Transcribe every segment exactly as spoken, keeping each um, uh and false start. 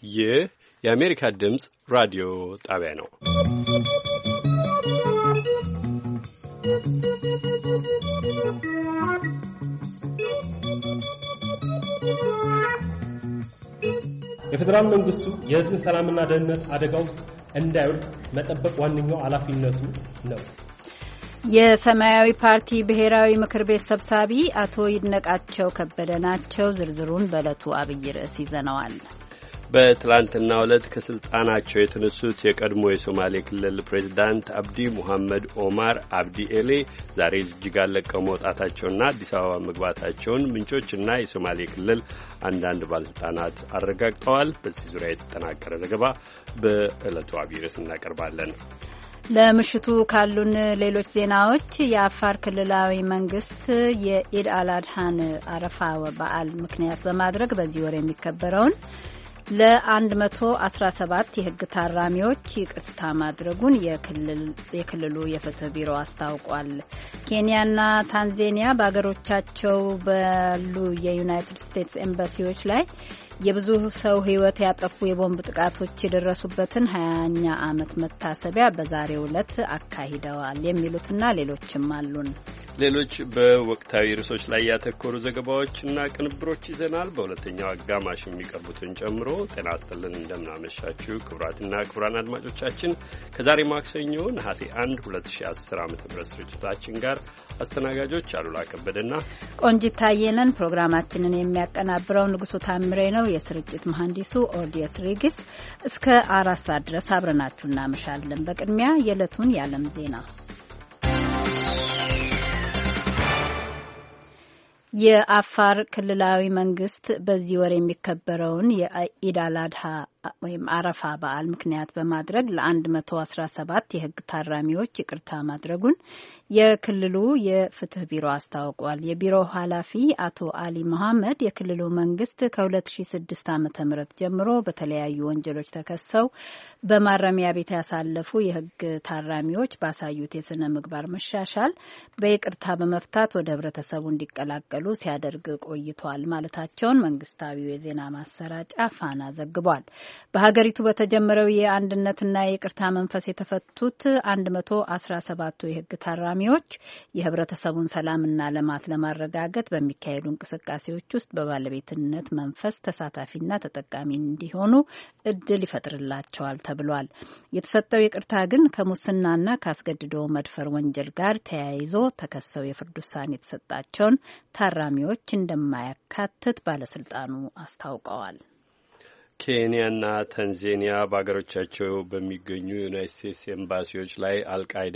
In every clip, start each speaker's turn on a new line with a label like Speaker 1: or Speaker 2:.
Speaker 1: ይህ የአሜሪካ ድምፅ ራዲዮ ጣቢያ ነው።
Speaker 2: የፌደራል መንግስቱ የህዝብ ሰላምና ደህንነት አደጋ ውስጥ እንዳይወድቅ መጠበቅ ዋነኛው ኃላፊነቱ ነው።
Speaker 3: የሰማያዊ ፓርቲ ብሔራዊ ምክር ቤት ሰብሳቢ አቶ ይድነቃቸው ከበደ ናቸው። ዝርዝሩን በዕለቱ አብይ ርዕስ ይዘነዋል።
Speaker 1: በትላንትናው ዕለት ከስልጣናቸው የተነሱት የቀድሞ የሶማሌ ክልል ፕሬዝዳንት አብዲ ሙሐመድ ኦማር አብዲ ኤሌ ዛሬ ጅጅጋን ለቀው መውጣታቸውና አዲስ አበባ መግባታቸውን ምንጮችና የሶማሌ ክልል አንዳንድ ባለስልጣናት አረጋግጠዋል። በዚህ ዙሪያ የተጠናቀረ ዘገባ በዕለቱ አብይ ርዕስ እናቀርባለን።
Speaker 3: ለምሽቱ ካሉን ሌሎች ዜናዎች የአፋር ክልላዊ መንግስት የኢድ አልአድሃን አረፋ በዓል ምክንያት በማድረግ በዚህ ወር የሚከበረውን ለአንድ መቶ አስራ ሰባት የህግ ታራሚዎች ይቅርታ ማድረጉን የክልሉ የፍትህ ቢሮ አስታውቋል። ኬንያና ታንዛኒያ በአገሮቻቸው ባሉ የዩናይትድ ስቴትስ ኤምባሲዎች ላይ የብዙ ሰው ህይወት ያጠፉ የቦምብ ጥቃቶች የደረሱበትን ሀያኛ ዓመት መታሰቢያ በዛሬው ዕለት አካሂደዋል። የሚሉትና ሌሎችም አሉን።
Speaker 1: ሌሎች በወቅታዊ ርዕሶች ላይ ያተኮሩ ዘገባዎችና ቅንብሮች ይዘናል። በሁለተኛው አጋማሽ የሚቀርቡትን ጨምሮ ጤና ይስጥልን፣ እንደምናመሻችሁ ክቡራትና ክቡራን አድማጮቻችን ከዛሬ ማክሰኞ ነሐሴ አንድ ሁለት ሺ አስር ዓመተ ምህረት ስርጭታችን ጋር አስተናጋጆች አሉላ ከበደና
Speaker 3: ቆንጂት ታየ ነን። ፕሮግራማችንን የሚያቀናብረው ንጉሱ ታምሬ ነው። የስርጭት መሐንዲሱ ኦዲየስ ሪጊስ። እስከ አራት ሰዓት ድረስ አብረናችሁ እናመሻለን። በቅድሚያ የዕለቱን የዓለም ዜና። የአፋር ክልላዊ መንግስት በዚህ ወር የሚከበረውን የኢድ አልአድሃ ወይም አረፋ በዓል ምክንያት በማድረግ ለአንድ መቶ አስራ ሰባት የህግ ታራሚዎች ይቅርታ ማድረጉን የክልሉ የፍትህ ቢሮ አስታውቋል። የቢሮው ኃላፊ አቶ አሊ መሐመድ የክልሉ መንግስት ከሁለት ሺ ስድስት ዓመተ ምህረት ጀምሮ በተለያዩ ወንጀሎች ተከሰው በማረሚያ ቤት ያሳለፉ የህግ ታራሚዎች ባሳዩት የስነ ምግባር መሻሻል በይቅርታ በመፍታት ወደ ህብረተሰቡ እንዲቀላቀሉ ሲያደርግ ቆይቷል ማለታቸውን መንግስታዊው የዜና ማሰራጫ ፋና ዘግቧል። በሀገሪቱ በተጀመረው የአንድነትና የይቅርታ መንፈስ የተፈቱት አንድ መቶ አስራ ሰባቱ የህግ ታራሚዎች የህብረተሰቡን ሰላምና ልማት ለማረጋገጥ በሚካሄዱ እንቅስቃሴዎች ውስጥ በባለቤትነት መንፈስ ተሳታፊና ተጠቃሚ እንዲሆኑ እድል ይፈጥርላቸዋል ተብሏል። የተሰጠው ይቅርታ ግን ከሙስናና ካስገድዶ መድፈር ወንጀል ጋር ተያይዞ ተከሰው የፍርድ ውሳኔ የተሰጣቸውን ታራሚዎች እንደማያካትት ባለስልጣኑ አስታውቀዋል።
Speaker 1: ኬንያና ታንዛኒያ በአገሮቻቸው በሚገኙ ዩናይትድ ስቴትስ ኤምባሲዎች ላይ አልቃይዳ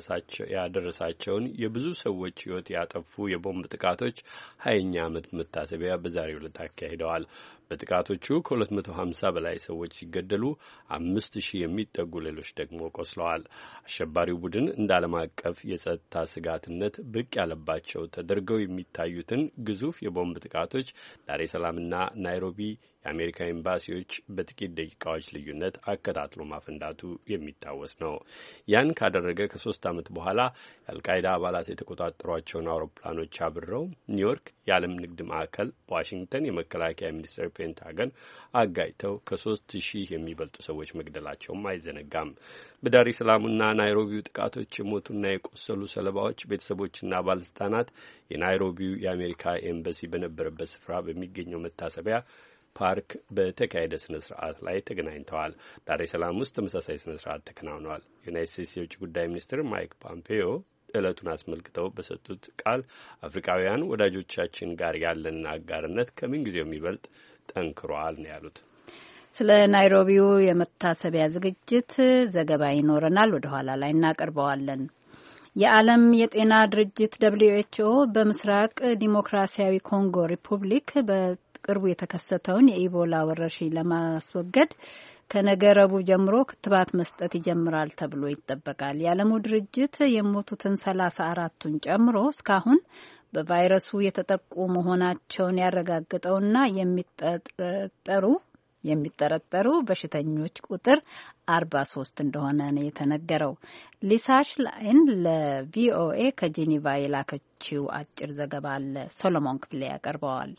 Speaker 1: ያደረሳቸውን የብዙ ሰዎች ህይወት ያጠፉ የቦምብ ጥቃቶች ሀያኛ ዓመት መታሰቢያ በዛሬው ዕለት አካሂደዋል። በጥቃቶቹ ከሁለት መቶ ሀምሳ በላይ ሰዎች ሲገደሉ አምስት ሺህ የሚጠጉ ሌሎች ደግሞ ቆስለዋል። አሸባሪው ቡድን እንደ ዓለም አቀፍ የጸጥታ ስጋትነት ብቅ ያለባቸው ተደርገው የሚታዩትን ግዙፍ የቦምብ ጥቃቶች ዳሬ ሰላምና ናይሮቢ የአሜሪካ ኤምባሲዎች በጥቂት ደቂቃዎች ልዩነት አከታትሎ ማፈንዳቱ የሚታወስ ነው። ያን ካደረገ ከሶስት ዓመት በኋላ የአልቃይዳ አባላት የተቆጣጠሯቸውን አውሮፕላኖች አብረው ኒውዮርክ የዓለም ንግድ ማዕከል፣ ዋሽንግተን የመከላከያ ሚኒስቴር ፔንታገን አጋጭተው ከሶስት ሺህ የሚበልጡ ሰዎች መግደላቸውም አይዘነጋም። በዳሬ ሰላሙና ናይሮቢው ጥቃቶች የሞቱና የቆሰሉ ሰለባዎች ቤተሰቦችና ባለስልጣናት የናይሮቢው የአሜሪካ ኤምባሲ በነበረበት ስፍራ በሚገኘው መታሰቢያ ፓርክ በተካሄደ ስነ ስርዓት ላይ ተገናኝተዋል። ዳሬ ሰላም ውስጥ ተመሳሳይ ስነ ስርዓት ተከናውነዋል። ዩናይትድ ስቴትስ የውጭ ጉዳይ ሚኒስትር ማይክ ፖምፔዮ ዕለቱን አስመልክተው በሰጡት ቃል አፍሪካውያን ወዳጆቻችን ጋር ያለን አጋርነት ከምን ጊዜው የሚበልጥ ጠንክሯል ነው ያሉት።
Speaker 3: ስለ ናይሮቢው የመታሰቢያ ዝግጅት ዘገባ ይኖረናል፣ ወደ ኋላ ላይ እናቀርበዋለን። የዓለም የጤና ድርጅት ደብልዩ ኤች ኦ በምስራቅ ዲሞክራሲያዊ ኮንጎ ሪፑብሊክ በቅርቡ የተከሰተውን የኢቦላ ወረርሽኝ ለማስወገድ ከነገ ረቡዕ ጀምሮ ክትባት መስጠት ይጀምራል ተብሎ ይጠበቃል። የዓለሙ ድርጅት የሞቱትን ሰላሳ አራቱን ጨምሮ እስካሁን በቫይረሱ የተጠቁ መሆናቸውን ያረጋገጠውና የሚጠረጠሩ የሚጠረጠሩ በሽተኞች ቁጥር አርባ ሶስት እንደሆነ ነው የተነገረው። ሊሳሽ ላይን ለቪኦኤ ከጄኔቫ የላከችው አጭር ዘገባ አለ። ሶሎሞን ክፍሌ ያቀርበዋል።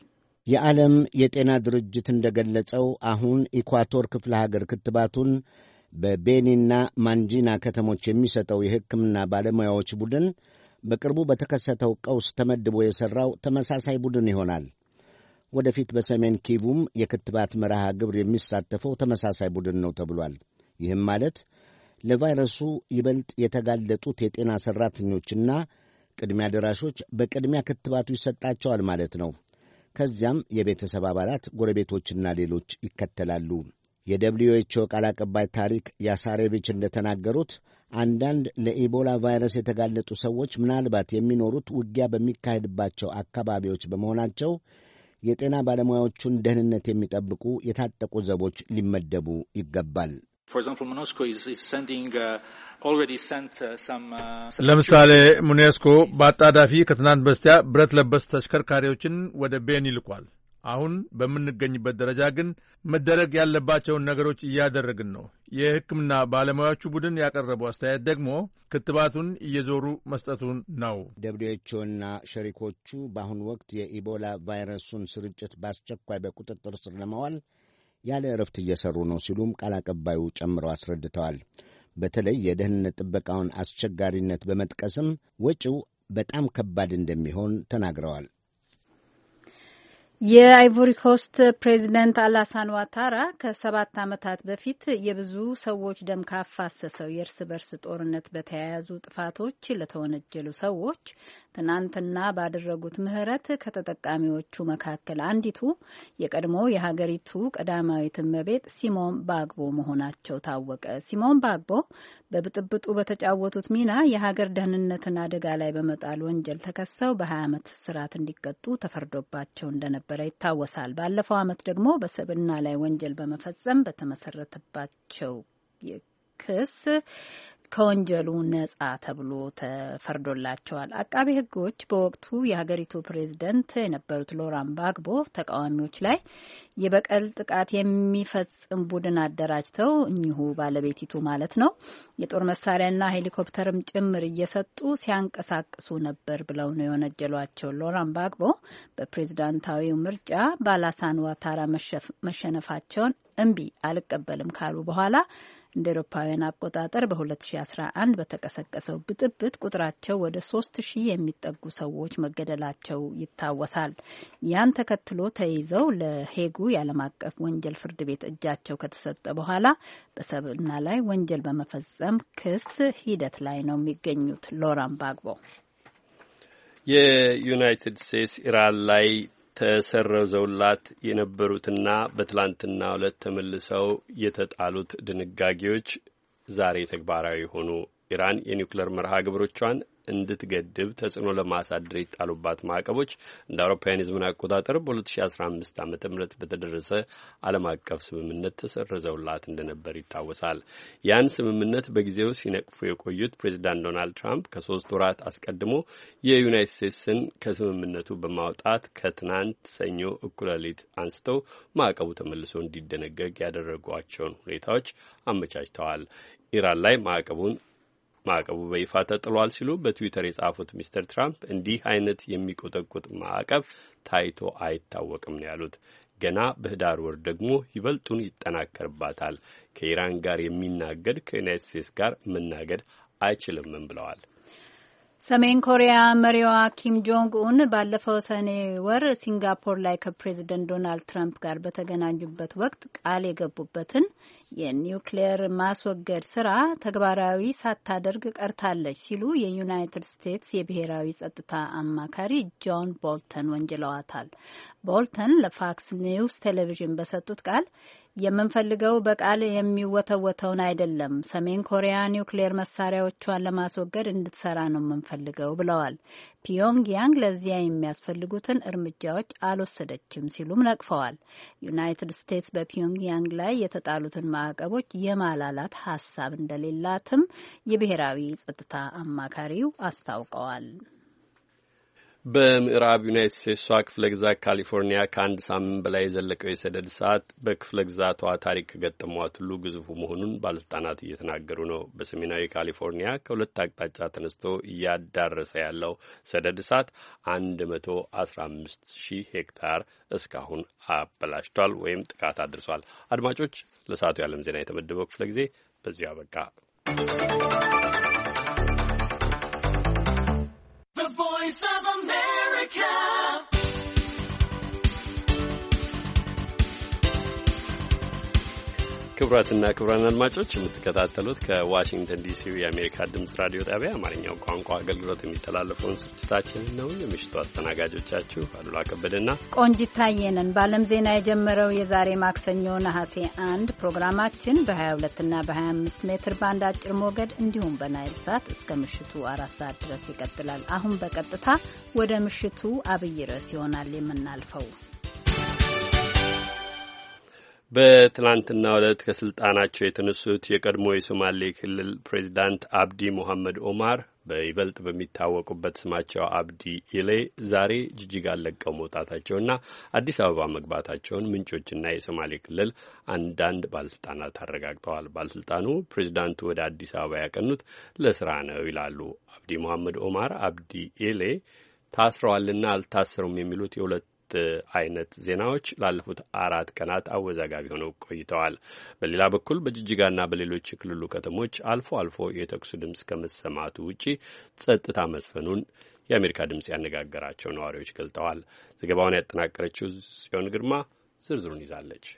Speaker 4: የዓለም የጤና ድርጅት እንደገለጸው አሁን ኢኳቶር ክፍለ ሀገር ክትባቱን በቤኒና ማንጂና ከተሞች የሚሰጠው የሕክምና ባለሙያዎች ቡድን በቅርቡ በተከሰተው ቀውስ ተመድቦ የሠራው ተመሳሳይ ቡድን ይሆናል። ወደፊት በሰሜን ኪቡም የክትባት መርሃ ግብር የሚሳተፈው ተመሳሳይ ቡድን ነው ተብሏል። ይህም ማለት ለቫይረሱ ይበልጥ የተጋለጡት የጤና ሠራተኞችና ቅድሚያ ደራሾች በቅድሚያ ክትባቱ ይሰጣቸዋል ማለት ነው። ከዚያም የቤተሰብ አባላት፣ ጎረቤቶችና ሌሎች ይከተላሉ። የደብሊዩ ኤች ኦ ቃል አቀባይ ታሪክ ያሳሬቪች እንደተናገሩት አንዳንድ ለኢቦላ ቫይረስ የተጋለጡ ሰዎች ምናልባት የሚኖሩት ውጊያ በሚካሄድባቸው አካባቢዎች በመሆናቸው የጤና ባለሙያዎቹን ደህንነት የሚጠብቁ የታጠቁ ዘቦች ሊመደቡ ይገባል።
Speaker 5: ለምሳሌ ሙኔስኮ በአጣዳፊ ከትናንት በስቲያ ብረት ለበስ ተሽከርካሪዎችን ወደ ቤኒ ልኳል። አሁን በምንገኝበት ደረጃ ግን መደረግ ያለባቸውን ነገሮች እያደረግን ነው። የሕክምና ባለሙያዎቹ ቡድን ያቀረበው አስተያየት ደግሞ ክትባቱን እየዞሩ መስጠቱን ነው።
Speaker 4: ደብሊው ኤች ኦና ሸሪኮቹ በአሁኑ ወቅት የኢቦላ ቫይረሱን ስርጭት በአስቸኳይ በቁጥጥር ስር ለማዋል ያለ እረፍት እየሰሩ ነው ሲሉም ቃል አቀባዩ ጨምረው አስረድተዋል። በተለይ የደህንነት ጥበቃውን አስቸጋሪነት በመጥቀስም ወጪው በጣም ከባድ እንደሚሆን ተናግረዋል።
Speaker 3: የአይቮሪ ኮስት ፕሬዚደንት አላሳን ዋታራ ከሰባት ዓመታት በፊት የብዙ ሰዎች ደም ካፋሰሰው የእርስ በርስ ጦርነት በተያያዙ ጥፋቶች ለተወነጀሉ ሰዎች ትናንትና ባደረጉት ምህረት ከተጠቃሚዎቹ መካከል አንዲቱ የቀድሞ የሀገሪቱ ቀዳማዊት እመቤት ሲሞን ባግቦ መሆናቸው ታወቀ። ሲሞን ባግቦ በብጥብጡ በተጫወቱት ሚና የሀገር ደህንነትን አደጋ ላይ በመጣል ወንጀል ተከሰው በሀያ ዓመት እስራት እንዲቀጡ ተፈርዶባቸው እንደነበረ ይታወሳል። ባለፈው ዓመት ደግሞ በሰብዕና ላይ ወንጀል በመፈጸም በተመሰረተባቸው ክስ ከወንጀሉ ነጻ ተብሎ ተፈርዶላቸዋል። አቃቤ ሕጎች በወቅቱ የሀገሪቱ ፕሬዝደንት የነበሩት ሎራን ባግቦ ተቃዋሚዎች ላይ የበቀል ጥቃት የሚፈጽም ቡድን አደራጅተው እኚሁ ባለቤቲቱ ማለት ነው የጦር መሳሪያና ሄሊኮፕተርም ጭምር እየሰጡ ሲያንቀሳቅሱ ነበር ብለው ነው የወነጀሏቸው። ሎራን ባግቦ በፕሬዝዳንታዊው ምርጫ ባላሳን ዋታራ መሸነፋቸውን እምቢ አልቀበልም ካሉ በኋላ እንደ አውሮፓውያን አቆጣጠር በሁለት ሺ አስራ አንድ በተቀሰቀሰው ብጥብጥ ቁጥራቸው ወደ ሶስት ሺህ የሚጠጉ ሰዎች መገደላቸው ይታወሳል። ያን ተከትሎ ተይዘው ለሄጉ የዓለም አቀፍ ወንጀል ፍርድ ቤት እጃቸው ከተሰጠ በኋላ በሰብዕና ላይ ወንጀል በመፈጸም ክስ ሂደት ላይ ነው የሚገኙት። ሎራን ባግቦ
Speaker 1: የዩናይትድ ስቴትስ ኢራን ላይ ተሰረዘውላት የነበሩትና በትላንትናው ዕለት ተመልሰው የተጣሉት ድንጋጌዎች ዛሬ ተግባራዊ ሆኑ። ኢራን የኒውክሌር መርሃ ግብሮቿን እንድትገድብ ተጽዕኖ ለማሳደር የጣሉባት ማዕቀቦች እንደ አውሮፓውያን የዘመን አቆጣጠር በሁለት ሺ አስራ አምስት ዓመተ ምህረት በተደረሰ ዓለም አቀፍ ስምምነት ተሰረዘውላት እንደነበር ይታወሳል። ያን ስምምነት በጊዜው ሲነቅፉ የቆዩት ፕሬዚዳንት ዶናልድ ትራምፕ ከሶስት ወራት አስቀድሞ የዩናይትድ ስቴትስን ከስምምነቱ በማውጣት ከትናንት ሰኞ እኩለ ሌሊት አንስተው ማዕቀቡ ተመልሶ እንዲደነገግ ያደረጓቸውን ሁኔታዎች አመቻችተዋል። ኢራን ላይ ማዕቀቡን ማዕቀቡ በይፋ ተጥሏል ሲሉ በትዊተር የጻፉት ሚስተር ትራምፕ እንዲህ አይነት የሚቆጠቁጥ ማዕቀብ ታይቶ አይታወቅም ነው ያሉት። ገና በህዳር ወር ደግሞ ይበልጡን ይጠናከርባታል። ከኢራን ጋር የሚናገድ ከዩናይትድ ስቴትስ ጋር መናገድ አይችልምም ብለዋል።
Speaker 3: ሰሜን ኮሪያ መሪዋ ኪም ጆንግ ኡን ባለፈው ሰኔ ወር ሲንጋፖር ላይ ከፕሬዚደንት ዶናልድ ትራምፕ ጋር በተገናኙበት ወቅት ቃል የገቡበትን የኒውክሌር ማስወገድ ስራ ተግባራዊ ሳታደርግ ቀርታለች ሲሉ የዩናይትድ ስቴትስ የብሔራዊ ጸጥታ አማካሪ ጆን ቦልተን ወንጅለዋታል። ቦልተን ለፋክስ ኒውስ ቴሌቪዥን በሰጡት ቃል የምንፈልገው በቃል የሚወተወተውን አይደለም፣ ሰሜን ኮሪያ ኒውክሌር መሳሪያዎቿን ለማስወገድ እንድትሰራ ነው የምንፈልገው ብለዋል። ፒዮንግያንግ ለዚያ የሚያስፈልጉትን እርምጃዎች አልወሰደችም ሲሉም ነቅፈዋል። ዩናይትድ ስቴትስ በፒዮንግያንግ ላይ የተጣሉትን ማዕቀቦች የማላላት ሀሳብ እንደሌላትም የብሔራዊ ጸጥታ አማካሪው አስታውቀዋል።
Speaker 1: በምዕራብ ዩናይትድ ስቴትሷ ክፍለ ግዛት ካሊፎርኒያ ከአንድ ሳምንት በላይ የዘለቀው የሰደድ እሳት በክፍለ ግዛቷ ታሪክ ከገጠሟት ሁሉ ግዙፉ መሆኑን ባለስልጣናት እየተናገሩ ነው። በሰሜናዊ ካሊፎርኒያ ከሁለት አቅጣጫ ተነስቶ እያዳረሰ ያለው ሰደድ እሳት አንድ መቶ አስራ አምስት ሺህ ሄክታር እስካሁን አበላሽቷል ወይም ጥቃት አድርሷል። አድማጮች፣ ለሰዓቱ የዓለም ዜና የተመደበው ክፍለ ጊዜ በዚሁ አበቃ። ክቡራትና ክቡራን አድማጮች የምትከታተሉት ከዋሽንግተን ዲሲ የአሜሪካ ድምጽ ራዲዮ ጣቢያ አማርኛው ቋንቋ አገልግሎት የሚተላለፈውን ስርጭታችንን ነው። የምሽቱ አስተናጋጆቻችሁ አሉላ ከበደና
Speaker 3: ቆንጂት ታየ ነን። በዓለም ዜና የጀመረው የዛሬ ማክሰኞ ነሐሴ አንድ ፕሮግራማችን በሀያ ሁለት እና በሀያ አምስት ሜትር ባንድ አጭር ሞገድ እንዲሁም በናይል ሳት እስከ ምሽቱ አራት ሰዓት ድረስ ይቀጥላል። አሁን በቀጥታ ወደ ምሽቱ አብይ ርዕስ ይሆናል የምናልፈው።
Speaker 1: በትላንትናው ዕለት ከስልጣናቸው የተነሱት የቀድሞ የሶማሌ ክልል ፕሬዚዳንት አብዲ ሙሐመድ ኦማር በይበልጥ በሚታወቁበት ስማቸው አብዲ ኢሌ ዛሬ ጅጅጋን ለቀው መውጣታቸውና አዲስ አበባ መግባታቸውን ምንጮችና የሶማሌ ክልል አንዳንድ ባለስልጣናት አረጋግጠዋል። ባለስልጣኑ ፕሬዚዳንቱ ወደ አዲስ አበባ ያቀኑት ለስራ ነው ይላሉ። አብዲ ሙሐመድ ኦማር አብዲ ኢሌ ታስረዋልና አልታሰሩም የሚሉት የሁለት አይነት ዜናዎች ላለፉት አራት ቀናት አወዛጋቢ ሆነው ቆይተዋል። በሌላ በኩል በጅጅጋና በሌሎች የክልሉ ከተሞች አልፎ አልፎ የተኩስ ድምፅ ከመሰማቱ ውጪ ጸጥታ መስፈኑን የአሜሪካ ድምፅ ያነጋገራቸው ነዋሪዎች ገልጠዋል። ዘገባውን ያጠናቀረችው ጽዮን ግርማ ዝርዝሩን ይዛለች።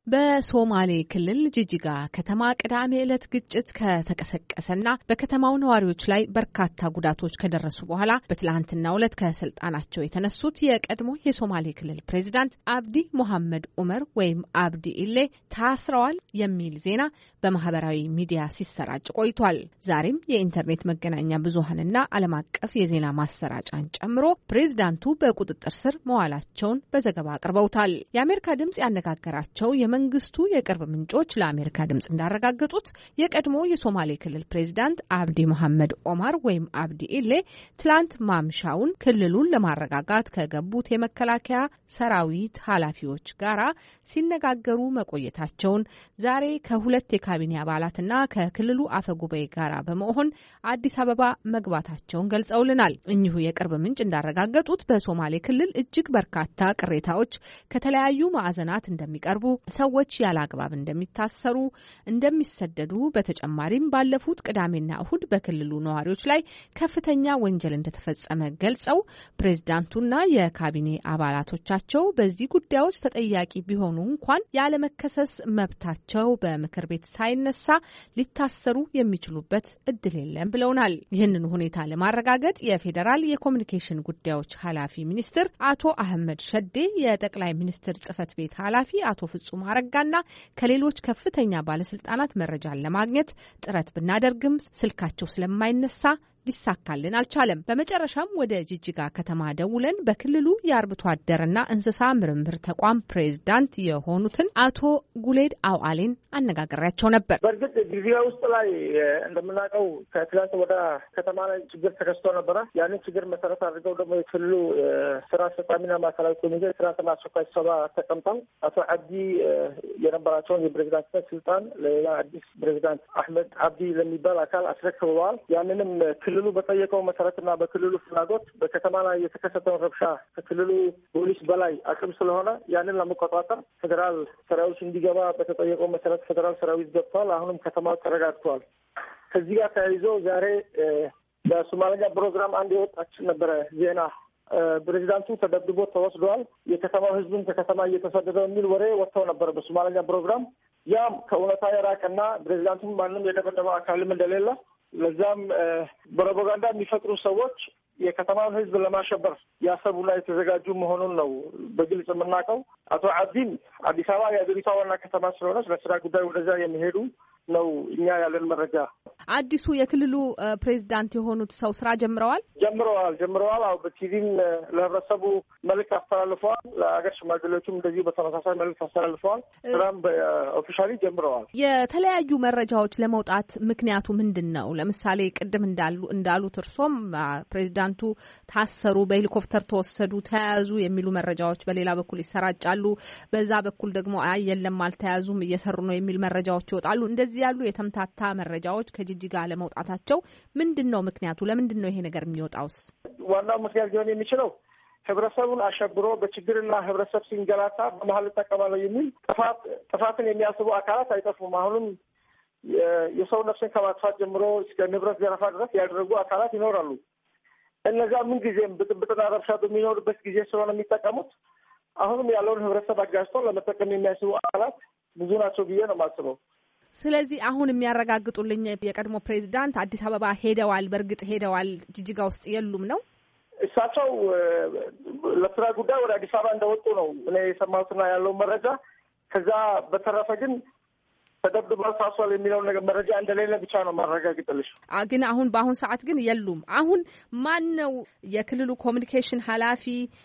Speaker 6: በሶማሌ ክልል ጅጅጋ ከተማ ቅዳሜ ዕለት ግጭት ከተቀሰቀሰና በከተማው ነዋሪዎች ላይ በርካታ ጉዳቶች ከደረሱ በኋላ በትላንትናው ዕለት ከስልጣናቸው የተነሱት የቀድሞ የሶማሌ ክልል ፕሬዚዳንት አብዲ ሙሐመድ ኡመር ወይም አብዲ ኢሌ ታስረዋል የሚል ዜና በማህበራዊ ሚዲያ ሲሰራጭ ቆይቷል። ዛሬም የኢንተርኔት መገናኛ ብዙሃንና ዓለም አቀፍ የዜና ማሰራጫን ጨምሮ ፕሬዚዳንቱ በቁጥጥር ስር መዋላቸውን በዘገባ አቅርበውታል። የአሜሪካ ድምጽ ያነጋገራቸው መንግስቱ የቅርብ ምንጮች ለአሜሪካ ድምጽ እንዳረጋገጡት የቀድሞ የሶማሌ ክልል ፕሬዚዳንት አብዲ ሙሐመድ ኦማር ወይም አብዲ ኢሌ ትላንት ማምሻውን ክልሉን ለማረጋጋት ከገቡት የመከላከያ ሰራዊት ኃላፊዎች ጋር ሲነጋገሩ መቆየታቸውን ዛሬ ከሁለት የካቢኔ አባላትና ከክልሉ አፈጉባኤ ጋር በመሆን አዲስ አበባ መግባታቸውን ገልጸውልናል። እኚሁ የቅርብ ምንጭ እንዳረጋገጡት በሶማሌ ክልል እጅግ በርካታ ቅሬታዎች ከተለያዩ ማዕዘናት እንደሚቀርቡ፣ ሰዎች ያለ አግባብ እንደሚታሰሩ፣ እንደሚሰደዱ፣ በተጨማሪም ባለፉት ቅዳሜና እሁድ በክልሉ ነዋሪዎች ላይ ከፍተኛ ወንጀል እንደተፈጸመ ገልጸው ፕሬዝዳንቱና የካቢኔ አባላቶቻቸው በዚህ ጉዳዮች ተጠያቂ ቢሆኑ እንኳን ያለመከሰስ መብታቸው በምክር ቤት ሳይነሳ ሊታሰሩ የሚችሉበት እድል የለም ብለውናል። ይህንን ሁኔታ ለማረጋገጥ የፌዴራል የኮሚኒኬሽን ጉዳዮች ኃላፊ ሚኒስትር አቶ አህመድ ሸዴ፣ የጠቅላይ ሚኒስትር ጽህፈት ቤት ኃላፊ አቶ ፍጹም አረጋና ከሌሎች ከፍተኛ ባለስልጣናት መረጃን ለማግኘት ጥረት ብናደርግም ስልካቸው ስለማይነሳ ሊሳካልን አልቻለም። በመጨረሻም ወደ ጅጅጋ ከተማ ደውለን በክልሉ የአርብቶ አደርና እንስሳ ምርምር ተቋም ፕሬዝዳንት የሆኑትን አቶ ጉሌድ አውአሌን አነጋግሬያቸው ነበር።
Speaker 7: በእርግጥ ጅጅጋ ውስጥ ላይ እንደምናውቀው ከትላንት ወደ ከተማ ላይ ችግር ተከስቶ ነበረ። ያንን ችግር መሰረት አድርገው ደግሞ የክልሉ ስራ አስፈጻሚና ማዕከላዊ ኮሚቴ ትናንትና አስቸኳይ ስብሰባ ተቀምጠው አቶ አብዲ የነበራቸውን የፕሬዝዳንትነት ስልጣን ለሌላ አዲስ ፕሬዝዳንት አህመድ አብዲ ለሚባል አካል አስረክበዋል። ያንንም ክልሉ በጠየቀው መሰረትና በክልሉ ፍላጎት በከተማ ላይ የተከሰተውን ረብሻ ከክልሉ ፖሊስ በላይ አቅም ስለሆነ ያንን ለመቆጣጠር ፌዴራል ሰራዊት እንዲገባ በተጠየቀው መሰረት ፌዴራል ሰራዊት ገብቷል። አሁንም ከተማው ተረጋግቷል። ከዚህ ጋር ተያይዞ ዛሬ በሶማሊያ ፕሮግራም አንድ የወጣች ነበረ ዜና ፕሬዚዳንቱ ተደብድቦ ተወስዷል፣ የከተማው ህዝብም ከከተማ እየተሰደደ የሚል ወሬ ወጥተው ነበር በሶማሊያ ፕሮግራም። ያም ከእውነታ የራቀና ፕሬዚዳንቱም ማንም የደበደበው አካልም እንደሌለ ለዛም ፕሮፓጋንዳ የሚፈጥሩ ሰዎች የከተማውን ህዝብ ለማሸበር ያሰቡና የተዘጋጁ መሆኑን ነው በግልጽ የምናውቀው። አቶ አብዲን አዲስ አበባ የአገሪቷ ዋና ከተማ ስለሆነች ለስራ ጉዳይ ወደዛ የሚሄዱ ነው እኛ ያለን መረጃ።
Speaker 6: አዲሱ የክልሉ ፕሬዝዳንት የሆኑት ሰው ስራ ጀምረዋል
Speaker 7: ጀምረዋል ጀምረዋል አው በቲቪም ለህብረተሰቡ መልእክት አስተላልፈዋል። ለአገር ሽማግሌዎችም እንደዚህ በተመሳሳይ መልእክት አስተላልፈዋል። ስራም በኦፊሻሊ ጀምረዋል።
Speaker 6: የተለያዩ መረጃዎች ለመውጣት ምክንያቱ ምንድነው? ለምሳሌ ቅድም እንዳሉ እንዳሉት እርሶም ፕሬዝዳንቱ ታሰሩ፣ በሄሊኮፕተር ተወሰዱ፣ ተያዙ የሚሉ መረጃዎች በሌላ በኩል ይሰራጫሉ። በዛ በኩል ደግሞ አይ የለም አልተያዙም እየሰሩ ነው የሚል መረጃዎች ይወጣሉ። እንደዚህ ያሉ የተምታታ መረጃዎች ከጂጂጋ ለመውጣታቸው ምንድነው ምክንያቱ? ለምንድን ነው ይሄ ነገር የሚወጣውስ?
Speaker 7: ዋናው ምክንያት ሊሆን የሚችለው ህብረተሰቡን አሸብሮ በችግርና ህብረተሰብ ሲንገላታ በመሀል ተቀባለው የሚል ጥፋት ጥፋትን የሚያስቡ አካላት አይጠፉም። አሁንም የሰው ነፍስን ከማጥፋት ጀምሮ እስከ ንብረት ዘረፋ ድረስ ያደረጉ አካላት ይኖራሉ። እነዚያ ምን ጊዜም ብጥብጥና ረብሻ በሚኖርበት ጊዜ ስለሆነ የሚጠቀሙት አሁንም ያለውን ህብረተሰብ አጋጭቶ ለመጠቀም የሚያስቡ አካላት ብዙ ናቸው ብዬ ነው የማስበው።
Speaker 6: ስለዚህ አሁን የሚያረጋግጡልኝ የቀድሞ ፕሬዝዳንት አዲስ አበባ ሄደዋል፣ በእርግጥ ሄደዋል፣ ጂጂጋ ውስጥ የሉም ነው?
Speaker 7: እሳቸው ለስራ ጉዳይ ወደ አዲስ አበባ እንደወጡ ነው እኔ የሰማሁትና ያለው መረጃ። ከዛ በተረፈ ግን ተደብድበው ታስሯል የሚለው ነገር መረጃ እንደሌለ ብቻ ነው ማረጋግጥልሽ።
Speaker 6: ግን አሁን በአሁን ሰዓት ግን የሉም። አሁን ማን ነው የክልሉ ኮሚኒኬሽን ኃላፊ?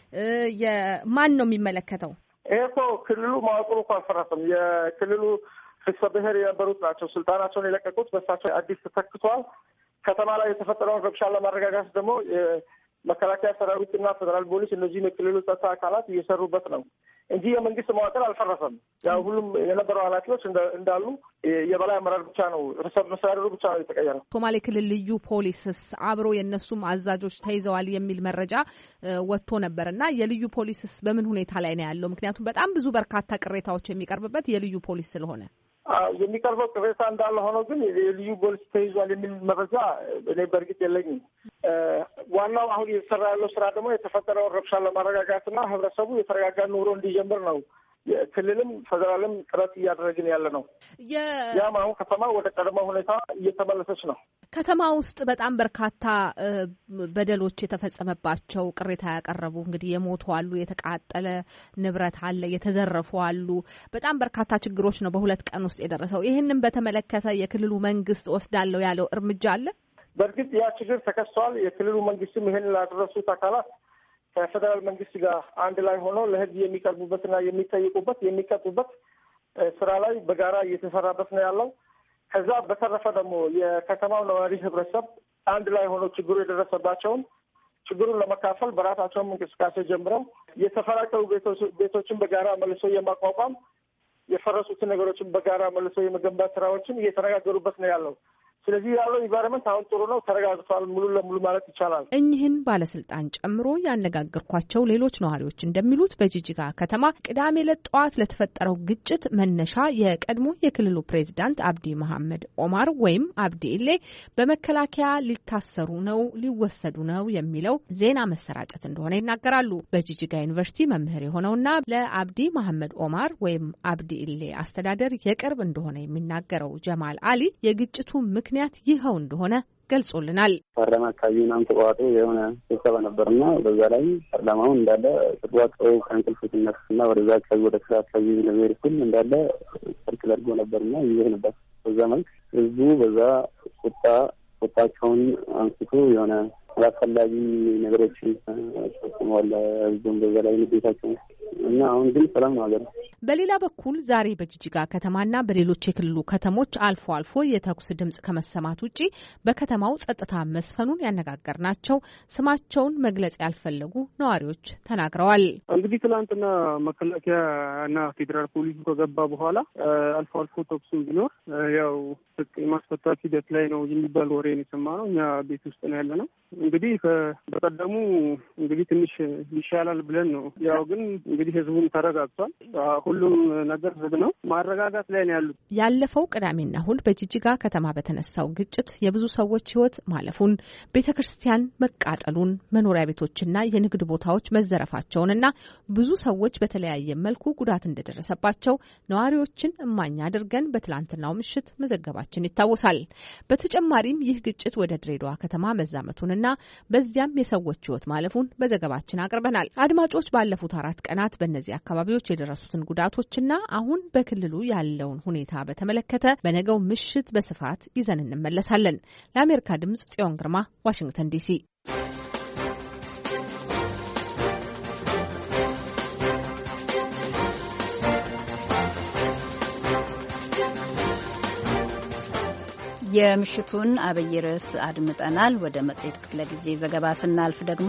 Speaker 6: የማን ነው የሚመለከተው?
Speaker 7: ይሄ እኮ ክልሉ መዋቅሩ እኮ አልፈረሰም። የክልሉ ፍትሐ ብሔር የነበሩት ናቸው ስልጣናቸውን የለቀቁት። በሳቸው አዲስ ተተክቷል። ከተማ ላይ የተፈጠረውን ረብሻ ለማረጋጋት ደግሞ መከላከያ ሰራዊትና ፌደራል ፖሊስ እነዚህም የክልሉ ጸጥታ አካላት እየሰሩበት ነው እንጂ የመንግስት መዋቅር አልፈረሰም። ያው ሁሉም የነበሩ ኃላፊዎች እንዳሉ የበላይ አመራር ብቻ ነው ርዕሰ መስተዳድሩ ብቻ ነው የተቀየረው።
Speaker 6: ሶማሌ ክልል ልዩ ፖሊስስ አብሮ የእነሱም አዛዦች ተይዘዋል የሚል መረጃ ወጥቶ ነበርና የልዩ ፖሊስስ በምን ሁኔታ ላይ ነው ያለው? ምክንያቱም በጣም ብዙ በርካታ ቅሬታዎች የሚቀርብበት የልዩ ፖሊስ ስለሆነ
Speaker 7: የሚቀርበው ቅሬታ እንዳለ ሆኖ ግን የልዩ ፖሊስ ተይዟል የሚል መረጃ እኔ በእርግጥ የለኝም። ዋናው አሁን እየተሰራ ያለው ስራ ደግሞ የተፈጠረውን ረብሻ ለማረጋጋትና ህብረተሰቡ የተረጋጋ ኑሮ እንዲጀምር ነው። ክልልም ፌደራልም ጥረት እያደረግን ያለ ነው። ያም አሁን ከተማ ወደ ቀድሞ ሁኔታ እየተመለሰች ነው።
Speaker 6: ከተማ ውስጥ በጣም በርካታ በደሎች የተፈጸመባቸው ቅሬታ ያቀረቡ እንግዲህ የሞቱ አሉ፣ የተቃጠለ ንብረት አለ፣ የተዘረፉ አሉ። በጣም በርካታ ችግሮች ነው በሁለት ቀን ውስጥ የደረሰው። ይህንን በተመለከተ የክልሉ መንግስት ወስዳለው ያለው እርምጃ አለ?
Speaker 7: በእርግጥ ያ ችግር ተከስቷል። የክልሉ መንግስትም ይህን ላደረሱት አካላት ከፌደራል መንግስት ጋር አንድ ላይ ሆኖ ለህዝብ የሚቀርቡበትና የሚጠይቁበት የሚቀጡበት ስራ ላይ በጋራ እየተሰራበት ነው ያለው። ከዛ በተረፈ ደግሞ የከተማው ነዋሪ ህብረተሰብ አንድ ላይ ሆኖ ችግሩ የደረሰባቸውን ችግሩን ለመካፈል በራሳቸውም እንቅስቃሴ ጀምረው የተፈራቀሉ ቤቶችን በጋራ መልሶ የማቋቋም የፈረሱትን ነገሮችን በጋራ መልሶ የመገንባት ስራዎችን እየተነጋገሩበት ነው ያለው። ስለዚህ ያለው ኢንቫይሮንመንት አሁን ጥሩ ነው፣ ተረጋግቷል ሙሉ ለሙሉ ማለት ይቻላል።
Speaker 6: እኚህን ባለስልጣን ጨምሮ ያነጋገርኳቸው ሌሎች ነዋሪዎች እንደሚሉት በጂጂጋ ከተማ ቅዳሜ ዕለት ጠዋት ለተፈጠረው ግጭት መነሻ የቀድሞ የክልሉ ፕሬዝዳንት አብዲ መሐመድ ኦማር ወይም አብዲ ኢሌ በመከላከያ ሊታሰሩ ነው፣ ሊወሰዱ ነው የሚለው ዜና መሰራጨት እንደሆነ ይናገራሉ። በጂጂጋ ዩኒቨርሲቲ መምህር የሆነውና ለአብዲ መሐመድ ኦማር ወይም አብዲ ኢሌ አስተዳደር የቅርብ እንደሆነ የሚናገረው ጀማል አሊ የግጭቱ ምክንያት ምክንያት ይኸው እንደሆነ ገልጾልናል።
Speaker 8: ፓርላማ አካባቢ ምናምን ተቋርጦ የሆነ ስብሰባ ነበርና በዛ ላይ ፓርላማውን እንዳለ ተቋርጦ ከእንቅልፍ ሲነሱና ወደዛ አካባቢ ወደ ስራ አካባቢ ነገር ሁሉ እንዳለ ሰርክል አድርጎ ነበርና ይዘህ ነበር። በዛ መልክ ህዝቡ በዛ ቁጣ ቁጣቸውን አንስቶ የሆነ አላስፈላጊ ነገሮችን ተጠቅመዋል። ህዝቡን በዛ ላይ ንዴታቸው እና አሁን ግን ሰላም ነው አገር።
Speaker 6: በሌላ በኩል ዛሬ በጂጂጋ ከተማና በሌሎች የክልሉ ከተሞች አልፎ አልፎ የተኩስ ድምጽ ከመሰማት ውጪ በከተማው ጸጥታ መስፈኑን ያነጋገርናቸው ስማቸውን መግለጽ ያልፈለጉ ነዋሪዎች ተናግረዋል።
Speaker 9: እንግዲህ ትናንትና መከላከያና ፌዴራል ፖሊሱ ከገባ በኋላ አልፎ አልፎ ተኩሱም ቢኖር ያው የማስፈታት ሂደት ላይ ነው የሚባል ወሬ ነው የሰማነው። እኛ ቤት ውስጥ ነው ያለ ነው። እንግዲህ በቀደሙ እንግዲህ ትንሽ ይሻላል ብለን ነው። ያው ግን እንግዲህ ህዝቡም ተረጋግቷል። ሁሉም ነገር ዝግ ነው። ማረጋጋት ላይ ነው ያሉት።
Speaker 6: ያለፈው ቅዳሜና እሁድ በጂጂጋ ከተማ በተነሳው ግጭት የብዙ ሰዎች ህይወት ማለፉን፣ ቤተክርስቲያን መቃጠሉን፣ መኖሪያ ቤቶችና የንግድ ቦታዎች መዘረፋቸውንና ብዙ ሰዎች በተለያየ መልኩ ጉዳት እንደደረሰባቸው ነዋሪዎችን እማኝ አድርገን በትላንትናው ምሽት መዘገባችን ይታወሳል። በተጨማሪም ይህ ግጭት ወደ ድሬዳዋ ከተማ መዛመቱንና በዚያም የሰዎች ህይወት ማለፉን በዘገባችን አቅርበናል። አድማጮች ባለፉት አራት ቀናት በእነዚህ አካባቢዎች የደረሱትን ጉዳት ጉዳቶችና አሁን በክልሉ ያለውን ሁኔታ በተመለከተ በነገው ምሽት በስፋት ይዘን እንመለሳለን። ለአሜሪካ ድምጽ ጽዮን ግርማ፣ ዋሽንግተን ዲሲ።
Speaker 3: የምሽቱን አብይ ርዕስ አድምጠናል። ወደ መጽሔት ክፍለ ጊዜ ዘገባ ስናልፍ ደግሞ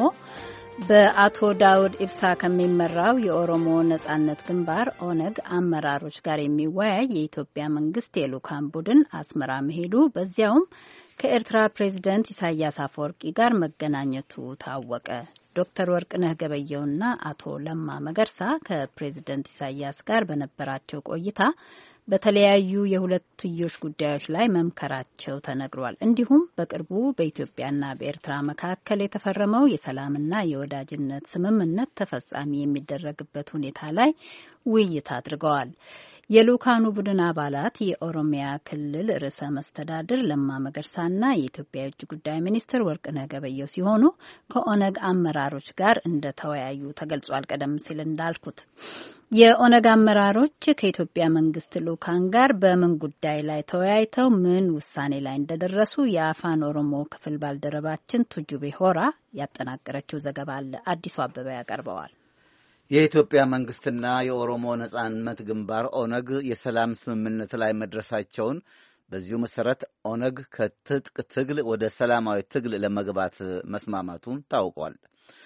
Speaker 3: በአቶ ዳውድ ኢብሳ ከሚመራው የኦሮሞ ነጻነት ግንባር ኦነግ አመራሮች ጋር የሚወያይ የኢትዮጵያ መንግስት የልኡካን ቡድን አስመራ መሄዱ፣ በዚያውም ከኤርትራ ፕሬዝደንት ኢሳያስ አፈወርቂ ጋር መገናኘቱ ታወቀ። ዶክተር ወርቅነህ ገበየውና አቶ ለማ መገርሳ ከፕሬዝደንት ኢሳያስ ጋር በነበራቸው ቆይታ በተለያዩ የሁለትዮሽ ጉዳዮች ላይ መምከራቸው ተነግሯል። እንዲሁም በቅርቡ በኢትዮጵያና በኤርትራ መካከል የተፈረመው የሰላምና የወዳጅነት ስምምነት ተፈጻሚ የሚደረግበት ሁኔታ ላይ ውይይት አድርገዋል። የልኡካኑ ቡድን አባላት የኦሮሚያ ክልል ርዕሰ መስተዳድር ለማ መገርሳና የኢትዮጵያ የውጭ ጉዳይ ሚኒስትር ወርቅነህ ገበየው ሲሆኑ ከኦነግ አመራሮች ጋር እንደተወያዩ ተገልጿል። ቀደም ሲል እንዳልኩት የኦነግ አመራሮች ከኢትዮጵያ መንግስት ልኡካን ጋር በምን ጉዳይ ላይ ተወያይተው ምን ውሳኔ ላይ እንደደረሱ የአፋን ኦሮሞ ክፍል ባልደረባችን ቱጁቤ ሆራ ያጠናቀረችው ዘገባ አለ። አዲሱ አበበ ያቀርበዋል።
Speaker 10: የኢትዮጵያ መንግስትና የኦሮሞ ነጻነት ግንባር ኦነግ የሰላም ስምምነት ላይ መድረሳቸውን፣ በዚሁ መሰረት ኦነግ ከትጥቅ ትግል ወደ ሰላማዊ ትግል ለመግባት መስማማቱን ታውቋል።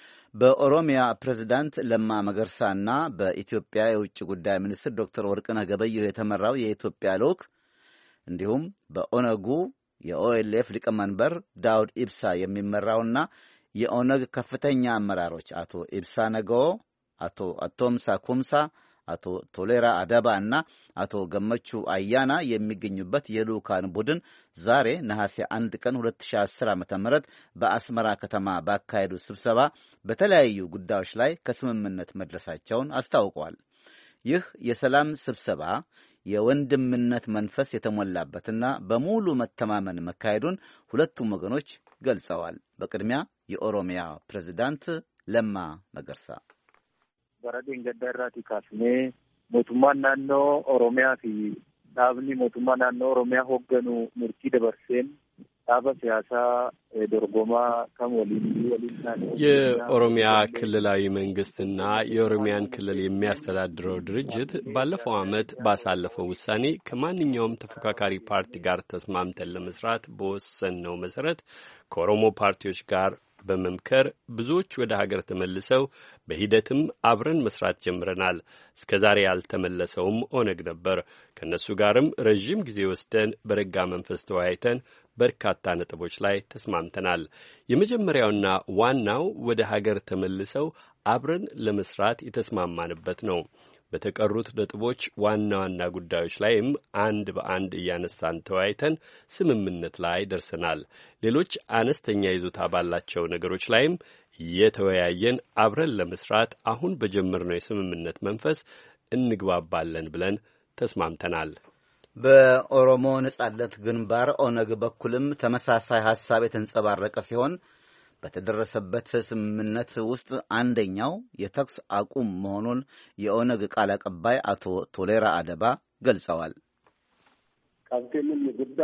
Speaker 10: በኦሮሚያ ፕሬዝዳንት ለማ መገርሳና በኢትዮጵያ የውጭ ጉዳይ ሚኒስትር ዶክተር ወርቅነህ ገበየሁ የተመራው የኢትዮጵያ ልኡክ እንዲሁም በኦነጉ የኦኤልኤፍ ሊቀመንበር ዳውድ ኢብሳ የሚመራውና የኦነግ ከፍተኛ አመራሮች አቶ ኢብሳ ነገዎ፣ አቶ አቶምሳ ኩምሳ፣ አቶ ቶሌራ አደባ እና አቶ ገመቹ አያና የሚገኙበት የልኡካን ቡድን ዛሬ ነሐሴ አንድ ቀን ሁለት ሺህ አስር ዓ.ም በአስመራ ከተማ ባካሄዱ ስብሰባ በተለያዩ ጉዳዮች ላይ ከስምምነት መድረሳቸውን አስታውቀዋል። ይህ የሰላም ስብሰባ የወንድምነት መንፈስ የተሞላበትና በሙሉ መተማመን መካሄዱን ሁለቱም ወገኖች ገልጸዋል። በቅድሚያ የኦሮሚያ ፕሬዝዳንት ለማ መገርሳ
Speaker 11: በረዴን ገዳራቲ ካስኔ ሞቱማን ናኖ ኦሮሚያ ፊ ዳብኒ ሞቱማን ናኖ ኦሮሚያ ሆገኑ ሙርቲ ደበርሴን ዳበ ሲያሳ ዶርጎማ ከሞሊን ወሊናን
Speaker 1: የኦሮሚያ ክልላዊ መንግስትና የኦሮሚያን ክልል የሚያስተዳድረው ድርጅት ባለፈው ዓመት ባሳለፈው ውሳኔ ከማንኛውም ተፎካካሪ ፓርቲ ጋር ተስማምተን ለመስራት በወሰንነው መሰረት ከኦሮሞ ፓርቲዎች ጋር በመምከር ብዙዎች ወደ ሀገር ተመልሰው በሂደትም አብረን መስራት ጀምረናል። እስከ ዛሬ ያልተመለሰውም ኦነግ ነበር። ከነሱ ጋርም ረዥም ጊዜ ወስደን በረጋ መንፈስ ተወያይተን በርካታ ነጥቦች ላይ ተስማምተናል። የመጀመሪያውና ዋናው ወደ ሀገር ተመልሰው አብረን ለመስራት የተስማማንበት ነው። በተቀሩት ነጥቦች ዋና ዋና ጉዳዮች ላይም አንድ በአንድ እያነሳን ተወያይተን ስምምነት ላይ ደርሰናል። ሌሎች አነስተኛ ይዞታ ባላቸው ነገሮች ላይም የተወያየን አብረን ለመስራት አሁን በጀመርነው የስምምነት መንፈስ እንግባባለን ብለን ተስማምተናል።
Speaker 10: በኦሮሞ ነጻነት ግንባር ኦነግ በኩልም ተመሳሳይ ሐሳብ የተንጸባረቀ ሲሆን በተደረሰበት ስምምነት ውስጥ አንደኛው የተኩስ አቁም መሆኑን የኦነግ ቃል አቀባይ አቶ ቶሌራ አደባ ገልጸዋል።
Speaker 11: ካምፔኑን ጉዳ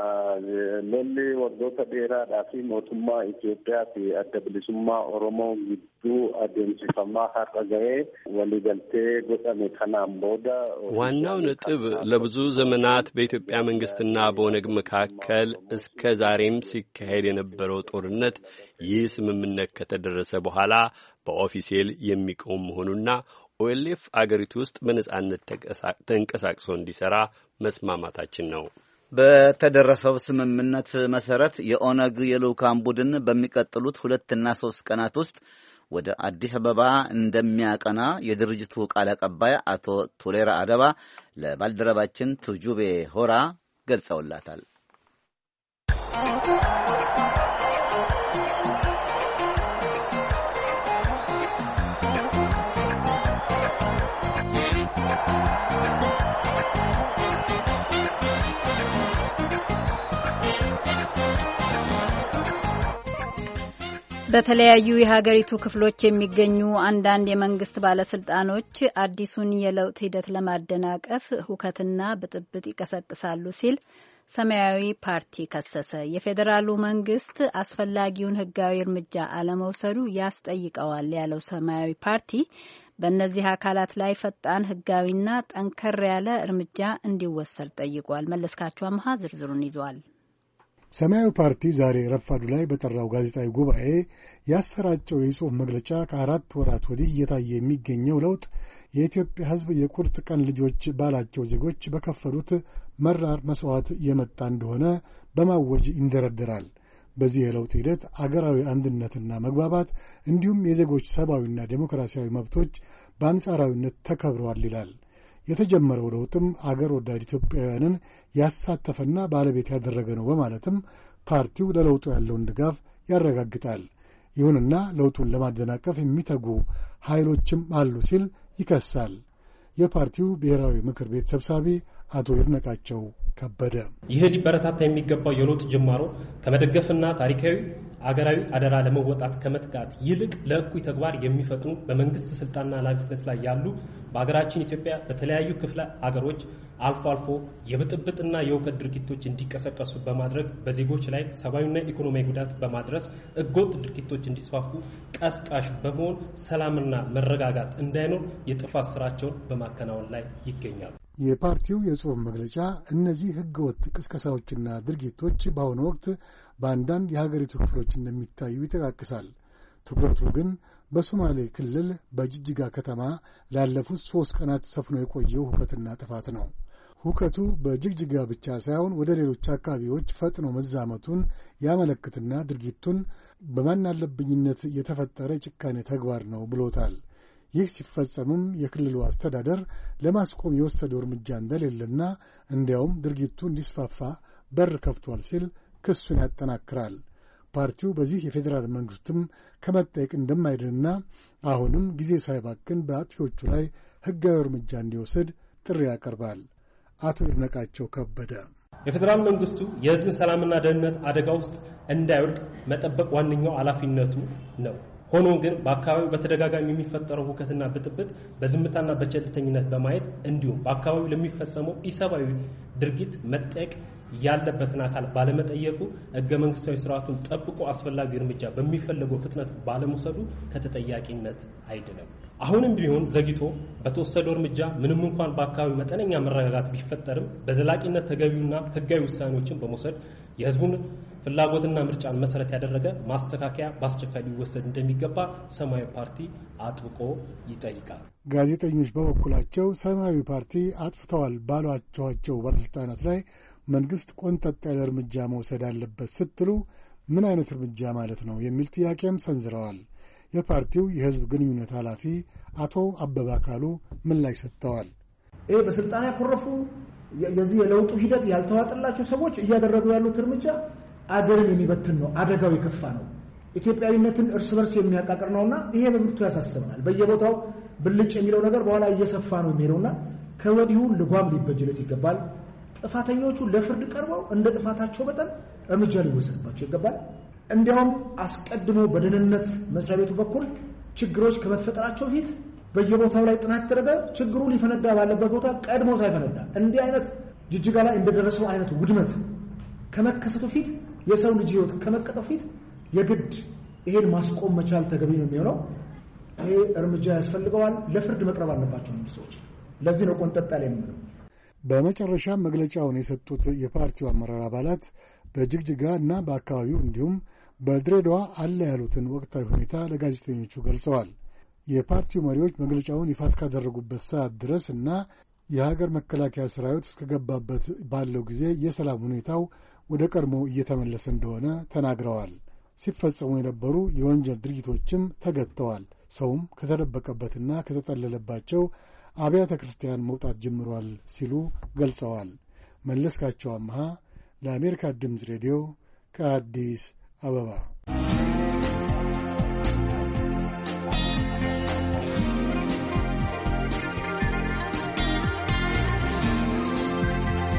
Speaker 11: ሎሊ ወርዶተ ዴራ ዳፊ ሞቱማ ኢትዮጵያ ፊ አደብሊሱማ ኦሮሞ ግዱ አደንሲፈማ ሀቀገዬ ወሊገልቴ ጎጠሜ ከናም ቦዳ
Speaker 1: ዋናው ነጥብ ለብዙ ዘመናት በኢትዮጵያ መንግስትና በኦነግ መካከል እስከ ዛሬም ሲካሄድ የነበረው ጦርነት ይህ ስምምነት ከተደረሰ በኋላ በኦፊሴል የሚቆም መሆኑና ኦኤልኤፍ አገሪቱ ውስጥ በነጻነት ተንቀሳቅሶ እንዲሰራ መስማማታችን ነው።
Speaker 10: በተደረሰው ስምምነት መሰረት የኦነግ የልኡካን ቡድን በሚቀጥሉት ሁለትና ሶስት ቀናት ውስጥ ወደ አዲስ አበባ እንደሚያቀና የድርጅቱ ቃል አቀባይ አቶ ቶሌራ አደባ ለባልደረባችን ቱጁቤ ሆራ ገልጸውላታል።
Speaker 3: በተለያዩ የሀገሪቱ ክፍሎች የሚገኙ አንዳንድ የመንግስት ባለስልጣኖች አዲሱን የለውጥ ሂደት ለማደናቀፍ ሁከትና ብጥብጥ ይቀሰቅሳሉ ሲል ሰማያዊ ፓርቲ ከሰሰ። የፌዴራሉ መንግስት አስፈላጊውን ህጋዊ እርምጃ አለመውሰዱ ያስጠይቀዋል ያለው ሰማያዊ ፓርቲ በእነዚህ አካላት ላይ ፈጣን ህጋዊና ጠንከር ያለ እርምጃ እንዲወሰድ ጠይቋል። መለስካቸው አምሃ ዝርዝሩን ይዟል።
Speaker 12: ሰማያዊ ፓርቲ ዛሬ ረፋዱ ላይ በጠራው ጋዜጣዊ ጉባኤ ያሰራጨው የጽሑፍ መግለጫ ከአራት ወራት ወዲህ እየታየ የሚገኘው ለውጥ የኢትዮጵያ ሕዝብ የቁርጥ ቀን ልጆች ባላቸው ዜጎች በከፈሉት መራር መስዋዕት የመጣ እንደሆነ በማወጅ ይንደረደራል። በዚህ የለውጥ ሂደት አገራዊ አንድነትና መግባባት እንዲሁም የዜጎች ሰብአዊና ዴሞክራሲያዊ መብቶች በአንጻራዊነት ተከብረዋል ይላል። የተጀመረው ለውጥም አገር ወዳድ ኢትዮጵያውያንን ያሳተፈና ባለቤት ያደረገ ነው በማለትም ፓርቲው ለለውጡ ያለውን ድጋፍ ያረጋግጣል። ይሁንና ለውጡን ለማደናቀፍ የሚተጉ ኃይሎችም አሉ ሲል ይከሳል። የፓርቲው ብሔራዊ ምክር ቤት ሰብሳቢ አቶ ይድነቃቸው ከበደ
Speaker 2: ይህ ሊበረታታ የሚገባው የለውጥ ጅማሮ ከመደገፍና ታሪካዊ አገራዊ አደራ ለመወጣት ከመትጋት ይልቅ ለእኩይ ተግባር የሚፈጥኑ በመንግስት ስልጣንና ኃላፊነት ላይ ያሉ በአገራችን ኢትዮጵያ በተለያዩ ክፍለ አገሮች አልፎ አልፎ የብጥብጥና የውከት ድርጊቶች እንዲቀሰቀሱ በማድረግ በዜጎች ላይ ሰብአዊና ኢኮኖሚያዊ ጉዳት በማድረስ ህገወጥ ድርጊቶች እንዲስፋፉ ቀስቃሽ በመሆን ሰላምና መረጋጋት እንዳይኖር የጥፋት ስራቸውን በማከናወን ላይ ይገኛሉ።
Speaker 12: የፓርቲው የጽሑፍ መግለጫ እነዚህ ህገወጥ ቅስቀሳዎችና ድርጊቶች በአሁኑ ወቅት በአንዳንድ የሀገሪቱ ክፍሎች እንደሚታዩ ይጠቃቅሳል። ትኩረቱ ግን በሶማሌ ክልል በጅጅጋ ከተማ ላለፉት ሦስት ቀናት ሰፍኖ የቆየው ሁከትና ጥፋት ነው። ሁከቱ በጅግጅጋ ብቻ ሳይሆን ወደ ሌሎች አካባቢዎች ፈጥኖ መዛመቱን ያመለክትና ድርጊቱን በማናለብኝነት የተፈጠረ ጭካኔ ተግባር ነው ብሎታል። ይህ ሲፈጸምም የክልሉ አስተዳደር ለማስቆም የወሰደው እርምጃ እንደሌለና እንዲያውም ድርጊቱ እንዲስፋፋ በር ከፍቷል ሲል ክሱን ያጠናክራል። ፓርቲው በዚህ የፌዴራል መንግስትም ከመጠየቅ እንደማይድንና አሁንም ጊዜ ሳይባክን በአጥፊዎቹ ላይ ህጋዊ እርምጃ እንዲወስድ ጥሪ ያቀርባል። አቶ ይድነቃቸው ከበደ
Speaker 2: የፌዴራል መንግስቱ የህዝብ ሰላምና ደህንነት አደጋ ውስጥ እንዳይወድቅ መጠበቅ ዋነኛው ኃላፊነቱ ነው። ሆኖም ግን በአካባቢው በተደጋጋሚ የሚፈጠረው ሁከትና ብጥብጥ በዝምታና በቸልተኝነት በማየት እንዲሁም በአካባቢው ለሚፈጸመው ኢሰብአዊ ድርጊት መጠየቅ ያለበትን አካል ባለመጠየቁ ህገ መንግስታዊ ስርዓቱን ጠብቆ አስፈላጊ እርምጃ በሚፈለገው ፍጥነት ባለመውሰዱ ከተጠያቂነት አይደለም። አሁንም ቢሆን ዘግይቶ በተወሰደው እርምጃ ምንም እንኳን በአካባቢው መጠነኛ መረጋጋት ቢፈጠርም በዘላቂነት ተገቢውና ህጋዊ ውሳኔዎችን በመውሰድ የህዝቡን ፍላጎትና ምርጫን መሰረት ያደረገ ማስተካከያ በአስቸኳይ ሊወሰድ እንደሚገባ ሰማያዊ ፓርቲ አጥብቆ ይጠይቃል።
Speaker 12: ጋዜጠኞች በበኩላቸው ሰማያዊ ፓርቲ አጥፍተዋል ባሏቸው ባለስልጣናት ላይ መንግስት ቆንጠጥ ያለ እርምጃ መውሰድ አለበት ስትሉ ምን አይነት እርምጃ ማለት ነው የሚል ጥያቄም ሰንዝረዋል። የፓርቲው የህዝብ ግንኙነት ኃላፊ አቶ አበባ ካሉ ምላሽ ሰጥተዋል።
Speaker 13: ይህ በስልጣን ያኮረፉ የዚህ የለውጡ ሂደት ያልተዋጠላቸው ሰዎች እያደረጉ ያሉት እርምጃ አገርን የሚበትን ነው። አደጋው የከፋ ነው። ኢትዮጵያዊነትን እርስ በርስ የሚያቃቅር ነውና ይሄ በብርቱ ያሳስበናል። በየቦታው ብልጭ የሚለው ነገር በኋላ እየሰፋ ነው የሚሄደውና ከወዲሁ ልጓም ሊበጅለት ይገባል። ጥፋተኞቹ ለፍርድ ቀርበው እንደ ጥፋታቸው መጠን እርምጃ ሊወሰድባቸው ይገባል። እንዲያውም አስቀድሞ በደህንነት መስሪያ ቤቱ በኩል ችግሮች ከመፈጠራቸው ፊት በየቦታው ላይ ጥናት ተደረገ። ችግሩ ሊፈነዳ ባለበት ቦታ ቀድሞ ሳይፈነዳ እንዲህ አይነት ጅጅጋ ላይ እንደደረሰው አይነት ውድመት ከመከሰቱ ፊት የሰው ልጅ ህይወት ከመቀጠፉ ፊት የግድ ይሄን ማስቆም መቻል ተገቢ ነው የሚሆነው። ይሄ እርምጃ ያስፈልገዋል። ለፍርድ መቅረብ አለባቸው ነው ሰዎች። ለዚህ ነው ቆንጠጥ ያለ የምንለው።
Speaker 12: በመጨረሻ መግለጫውን የሰጡት የፓርቲው አመራር አባላት በጅግጅጋ እና በአካባቢው እንዲሁም በድሬዳዋ አለ ያሉትን ወቅታዊ ሁኔታ ለጋዜጠኞቹ ገልጸዋል። የፓርቲው መሪዎች መግለጫውን ይፋ እስካደረጉበት ሰዓት ድረስ እና የሀገር መከላከያ ሰራዊት እስከገባበት ባለው ጊዜ የሰላም ሁኔታው ወደ ቀድሞ እየተመለሰ እንደሆነ ተናግረዋል። ሲፈጸሙ የነበሩ የወንጀል ድርጊቶችም ተገጥተዋል። ሰውም ከተደበቀበትና ከተጠለለባቸው አብያተ ክርስቲያን መውጣት ጀምሯል ሲሉ ገልጸዋል። መለስካቸው አምሃ ለአሜሪካ ድምፅ ሬዲዮ ከአዲስ አበባ።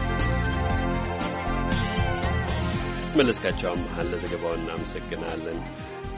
Speaker 1: መለስካቸው አምሃ ለዘገባው እናመሰግናለን።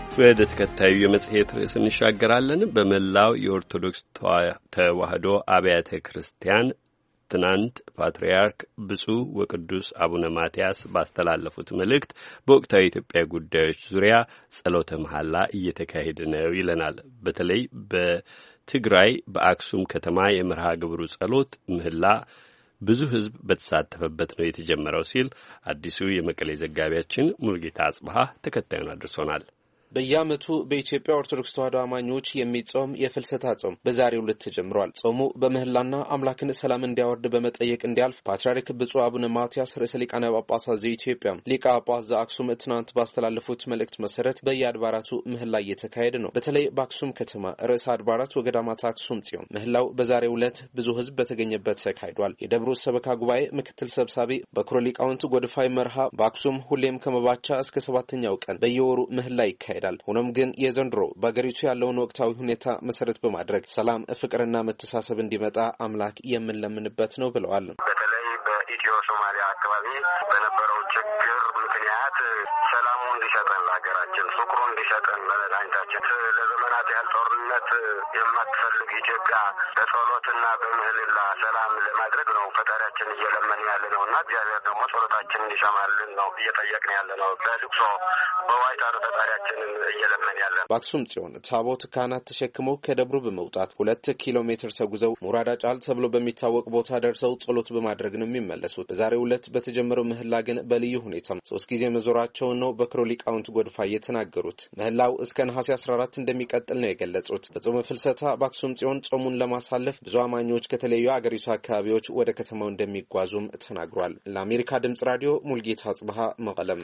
Speaker 1: ወደ ተከታዩ የመጽሔት ርዕስ እንሻገራለን። በመላው የኦርቶዶክስ ተዋሕዶ አብያተ ክርስቲያን ትናንት ፓትርያርክ ብፁዕ ወቅዱስ አቡነ ማትያስ ባስተላለፉት መልእክት በወቅታዊ የኢትዮጵያ ጉዳዮች ዙሪያ ጸሎተ መሐላ እየተካሄደ ነው ይለናል። በተለይ በትግራይ በአክሱም ከተማ የመርሃ ግብሩ ጸሎት ምህላ ብዙ ሕዝብ በተሳተፈበት ነው የተጀመረው ሲል አዲሱ የመቀሌ ዘጋቢያችን ሙልጌታ አጽብሃ ተከታዩን አድርሶናል።
Speaker 14: በየዓመቱ በኢትዮጵያ ኦርቶዶክስ ተዋሕዶ አማኞች የሚጾም የፍልሰታ ጾም በዛሬው ዕለት ተጀምሯል። ጾሙ በምህላና አምላክን ሰላም እንዲያወርድ በመጠየቅ እንዲያልፍ ፓትርያርክ ብፁዕ አቡነ ማትያስ ርዕሰ ሊቃነ ጳጳሳት ዘኢትዮጵያ ሊቀ ጳጳስ ዘአክሱም ትናንት ባስተላለፉት መልእክት መሰረት በየአድባራቱ ምህላ እየተካሄደ ነው። በተለይ በአክሱም ከተማ ርዕሰ አድባራት ወገዳማት አክሱም ጽዮን ምህላው በዛሬው ዕለት ብዙ ሕዝብ በተገኘበት ተካሂዷል። የደብሩ ሰበካ ጉባኤ ምክትል ሰብሳቢ በኩረ ሊቃውንት ጎድፋይ መርሃ በአክሱም ሁሌም ከመባቻ እስከ ሰባተኛው ቀን በየወሩ ምህላ ይካሄዳል። ሆኖም ግን የዘንድሮ በአገሪቱ ያለውን ወቅታዊ ሁኔታ መሰረት በማድረግ ሰላም፣ ፍቅርና መተሳሰብ እንዲመጣ አምላክ የምንለምንበት ነው ብለዋል።
Speaker 15: በተለይ በኢትዮ ሶማሊያ አካባቢ በነበረው ችግር ምክንያት ሰላሙ እንዲሰጠን ለሀገራችን ፍቅሩ እንዲሰጠን መድኃኒታችን ለዘመናት ያህል ጦርነት የማትፈልግ ኢትዮጵያ በጸሎትና በምህልላ ሰላም ለማድረግ ነው ፈጣሪያችን እየለመን ያለ ነው እና እግዚአብሔር ደግሞ ጸሎታችን እንዲሰማልን ነው እየጠየቅን ያለ ነው። በልቅሶ በዋይታ ፈጣሪያችንን እየለመን ያለ ነው።
Speaker 14: በአክሱም ጽዮን ታቦት ካህናት ተሸክመው ከደብሩ በመውጣት ሁለት ኪሎ ሜትር ተጉዘው ሙራዳ ጫል ተብሎ በሚታወቅ ቦታ ደርሰው ጸሎት በማድረግ ነው የሚመለሱት። በዛሬው ዕለት በተጀመረው ምህላ ግን በልዩ ሁኔታ ሶስት ጊዜ መዞራቸውን ነው በኩረ ሊቃውንት ጎድፋይ የተናገሩት። ምህላው እስከ ነሐሴ አስራ አራት እንደሚቀጥል ነው የገለጹት። በጾመ ፍልሰታ በአክሱም ጽዮን ጾሙን ለማሳለፍ ብዙ አማኞች ከተለያዩ አገሪቱ አካባቢዎች ወደ ከተማው እንደሚጓዙም ተናግሯል። ለአሜሪካ ድምጽ ራዲዮ ሙልጌታ አጽብሃ መቀለም።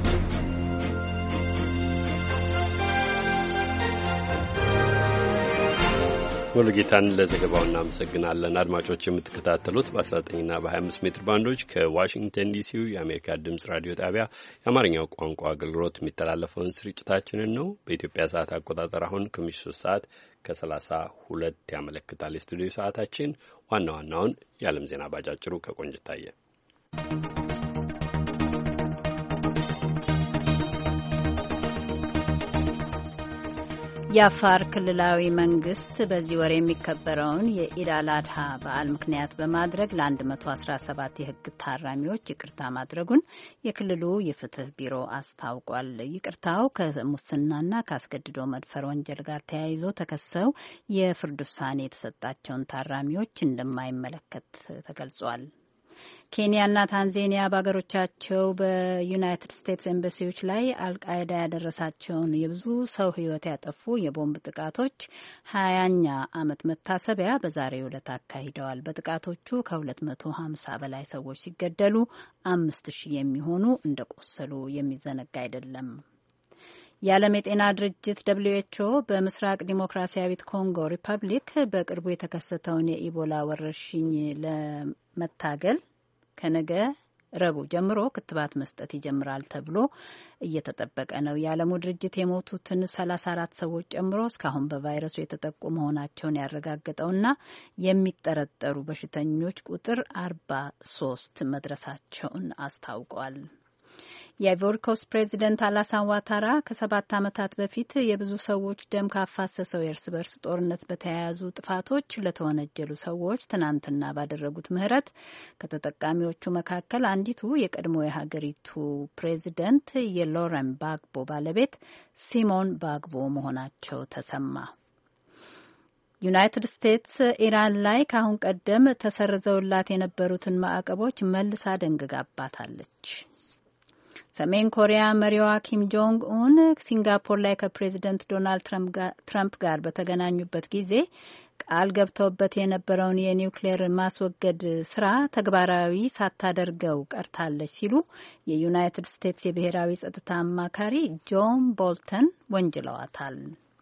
Speaker 1: ሙልጌታን ለዘገባው እናመሰግናለን። አድማጮች የምትከታተሉት በአስራ ዘጠኝና በሀያ አምስት ሜትር ባንዶች ከዋሽንግተን ዲሲው የአሜሪካ ድምጽ ራዲዮ ጣቢያ የአማርኛው ቋንቋ አገልግሎት የሚተላለፈውን ስርጭታችንን ነው። በኢትዮጵያ ሰዓት አቆጣጠር አሁን ከምሽቱ ሶስት ሰዓት ከሰላሳ ሁለት ያመለክታል የስቱዲዮ ሰዓታችን። ዋና ዋናውን የዓለም ዜና ባጫጭሩ ከቆንጅት ታየ።
Speaker 3: የአፋር ክልላዊ መንግስት በዚህ ወር የሚከበረውን የኢድ አል አድሃ በዓል ምክንያት በማድረግ ለአንድ መቶ አስራ ሰባት የሕግ ታራሚዎች ይቅርታ ማድረጉን የክልሉ የፍትህ ቢሮ አስታውቋል። ይቅርታው ከሙስናና ከአስገድዶ መድፈር ወንጀል ጋር ተያይዞ ተከሰው የፍርድ ውሳኔ የተሰጣቸውን ታራሚዎች እንደማይመለከት ተገልጿል። ኬንያና ታንዛኒያ በሀገሮቻቸው በዩናይትድ ስቴትስ ኤምባሲዎች ላይ አልቃይዳ ያደረሳቸውን የብዙ ሰው ሕይወት ያጠፉ የቦምብ ጥቃቶች ሀያኛ ዓመት መታሰቢያ በዛሬው ዕለት አካሂደዋል። በጥቃቶቹ ከሁለት መቶ ሀምሳ በላይ ሰዎች ሲገደሉ አምስት ሺህ የሚሆኑ እንደቆሰሉ የሚዘነጋ አይደለም። የዓለም የጤና ድርጅት ደብሊው ኤች ኦ በምስራቅ ዲሞክራሲያዊት ኮንጎ ሪፐብሊክ በቅርቡ የተከሰተውን የኢቦላ ወረርሽኝ ለመታገል ከነገ ረቡዕ ጀምሮ ክትባት መስጠት ይጀምራል ተብሎ እየተጠበቀ ነው። የዓለሙ ድርጅት የሞቱትን ሰላሳ አራት ሰዎች ጨምሮ እስካሁን በቫይረሱ የተጠቁ መሆናቸውን ያረጋገጠውና የሚጠረጠሩ በሽተኞች ቁጥር አርባ ሶስት መድረሳቸውን አስታውቋል። የአይቮሪ ኮስት ፕሬዚደንት አላሳን ዋታራ ከሰባት ዓመታት በፊት የብዙ ሰዎች ደም ካፋሰሰው የእርስ በርስ ጦርነት በተያያዙ ጥፋቶች ለተወነጀሉ ሰዎች ትናንትና ባደረጉት ምህረት ከተጠቃሚዎቹ መካከል አንዲቱ የቀድሞ የሀገሪቱ ፕሬዚደንት የሎረን ባግቦ ባለቤት ሲሞን ባግቦ መሆናቸው ተሰማ። ዩናይትድ ስቴትስ ኢራን ላይ ከአሁን ቀደም ተሰርዘውላት የነበሩትን ማዕቀቦች መልሳ ደንግጋባታለች። ሰሜን ኮሪያ መሪዋ ኪም ጆንግ ኡን ሲንጋፖር ላይ ከፕሬዚደንት ዶናልድ ትራምፕ ጋር በተገናኙበት ጊዜ ቃል ገብተውበት የነበረውን የኒውክሌር ማስወገድ ስራ ተግባራዊ ሳታደርገው ቀርታለች ሲሉ የዩናይትድ ስቴትስ የብሔራዊ ጸጥታ አማካሪ ጆን ቦልተን ወንጅለዋታል።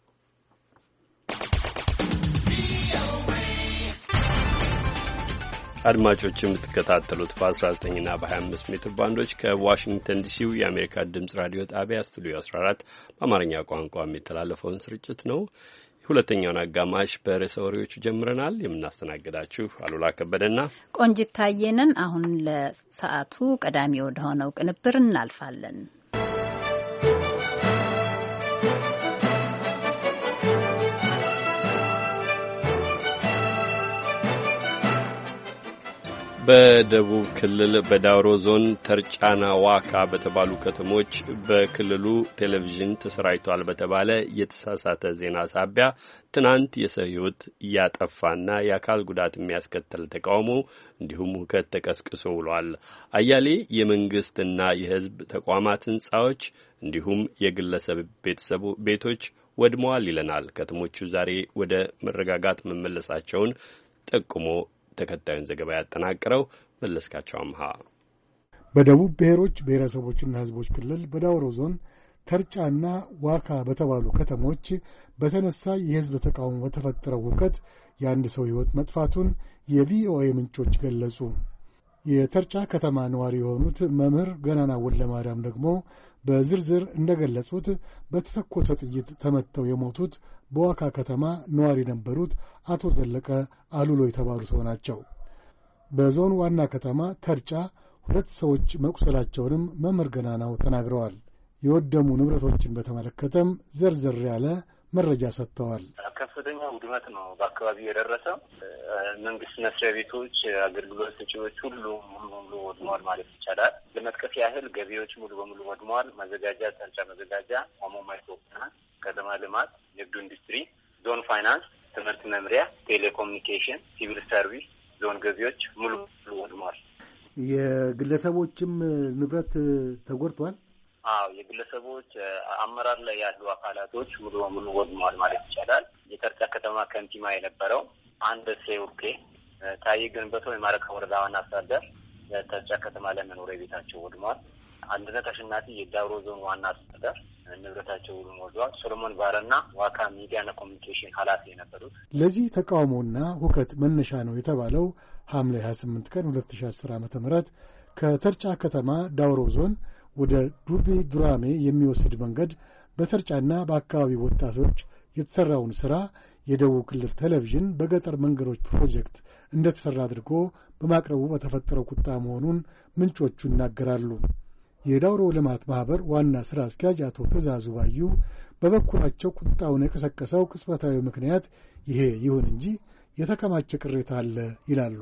Speaker 1: አድማጮች የምትከታተሉት በአስራ ዘጠኝና በሀያ አምስት ሜትር ባንዶች ከዋሽንግተን ዲሲው የአሜሪካ ድምጽ ራዲዮ ጣቢያ ስቱዲዮ አስራ አራት በአማርኛ ቋንቋ የሚተላለፈውን ስርጭት ነው። ሁለተኛውን አጋማሽ በርዕሰ ወሬዎቹ ጀምረናል። የምናስተናግዳችሁ አሉላ ከበደና
Speaker 3: ቆንጂት ታየ ነን። አሁን ለሰዓቱ ቀዳሚ ወደ ሆነው ቅንብር እናልፋለን።
Speaker 1: በደቡብ ክልል በዳውሮ ዞን ተርጫና ዋካ በተባሉ ከተሞች በክልሉ ቴሌቪዥን ተሰራጭቷል በተባለ የተሳሳተ ዜና ሳቢያ ትናንት የሰው ሕይወት እያጠፋና የአካል ጉዳት የሚያስከተል ተቃውሞ እንዲሁም ሁከት ተቀስቅሶ ውሏል። አያሌ የመንግስትና የሕዝብ ተቋማት ህንጻዎች እንዲሁም የግለሰብ ቤተሰቡ ቤቶች ወድመዋል ይለናል። ከተሞቹ ዛሬ ወደ መረጋጋት መመለሳቸውን ጠቁሞ ተከታዩን ዘገባ ያጠናቀረው መለስካቸው አምሃ።
Speaker 12: በደቡብ ብሔሮች ብሔረሰቦችና ህዝቦች ክልል በዳውሮ ዞን ተርጫና ዋካ በተባሉ ከተሞች በተነሳ የህዝብ ተቃውሞ በተፈጠረው ሁከት የአንድ ሰው ሕይወት መጥፋቱን የቪኦኤ ምንጮች ገለጹ። የተርጫ ከተማ ነዋሪ የሆኑት መምህር ገናና ወልደማርያም ደግሞ በዝርዝር እንደገለጹት በተተኮሰ ጥይት ተመተው የሞቱት በዋካ ከተማ ነዋሪ የነበሩት አቶ ዘለቀ አሉሎ የተባሉ ሰው ናቸው። በዞኑ ዋና ከተማ ተርጫ ሁለት ሰዎች መቁሰላቸውንም መምህር ገናናው ተናግረዋል። የወደሙ ንብረቶችን በተመለከተም ዘርዘር ያለ መረጃ ሰጥተዋል።
Speaker 16: ከፍተኛ ውድመት ነው በአካባቢው የደረሰው። መንግስት መስሪያ ቤቶች፣ አገልግሎት ሰጪዎች ሁሉ ሙሉ በሙሉ ወድመዋል ማለት ይቻላል። ለመጥቀስ ያህል ገቢዎች ሙሉ በሙሉ ወድመዋል። መዘጋጃ፣ ተርጫ መዘጋጃ፣ ኦሞ ማይክሮፋይናንስ፣ ከተማ ልማት፣ ንግዱ ኢንዱስትሪ፣ ዞን ፋይናንስ፣ ትምህርት መምሪያ፣ ቴሌኮሙኒኬሽን፣ ሲቪል ሰርቪስ፣ ዞን ገቢዎች ሙሉ በሙሉ ወድመዋል።
Speaker 12: የግለሰቦችም ንብረት ተጎድቷል።
Speaker 16: አዎ የግለሰቦች አመራር ላይ ያሉ አካላቶች ሙሉ በሙሉ ወድመዋል ማለት ይቻላል። የተርጫ ከተማ ከንቲባ የነበረው አንድ ሴውርኬ ታዬ ገንበቶ የማረካ ወረዳ ዋና አስተዳደር ተርጫ ከተማ ላይ መኖሪያ ቤታቸው ወድመዋል። አንድነት አሸናፊ የዳውሮ ዞን ዋና አስተዳደር ንብረታቸው ሁሉ ወድመዋል። ሶሎሞን ባረና ዋካ ሚዲያና ኮሚኒኬሽን ኃላፊ የነበሩት።
Speaker 12: ለዚህ ተቃውሞና ሁከት መነሻ ነው የተባለው ሐምሌ ሀያ ስምንት ቀን ሁለት ሺህ አስር ዓመተ ምህረት ከተርጫ ከተማ ዳውሮ ዞን ወደ ዱርቤ ዱራሜ የሚወስድ መንገድ በተርጫና በአካባቢ ወጣቶች የተሰራውን ሥራ የደቡብ ክልል ቴሌቪዥን በገጠር መንገዶች ፕሮጀክት እንደተሰራ አድርጎ በማቅረቡ በተፈጠረው ቁጣ መሆኑን ምንጮቹ ይናገራሉ። የዳውሮ ልማት ማህበር ዋና ሥራ አስኪያጅ አቶ ትእዛዙ ባዩ በበኩላቸው ቁጣውን የቀሰቀሰው ቅጽበታዊ ምክንያት ይሄ ይሁን እንጂ የተከማቸ ቅሬታ አለ ይላሉ።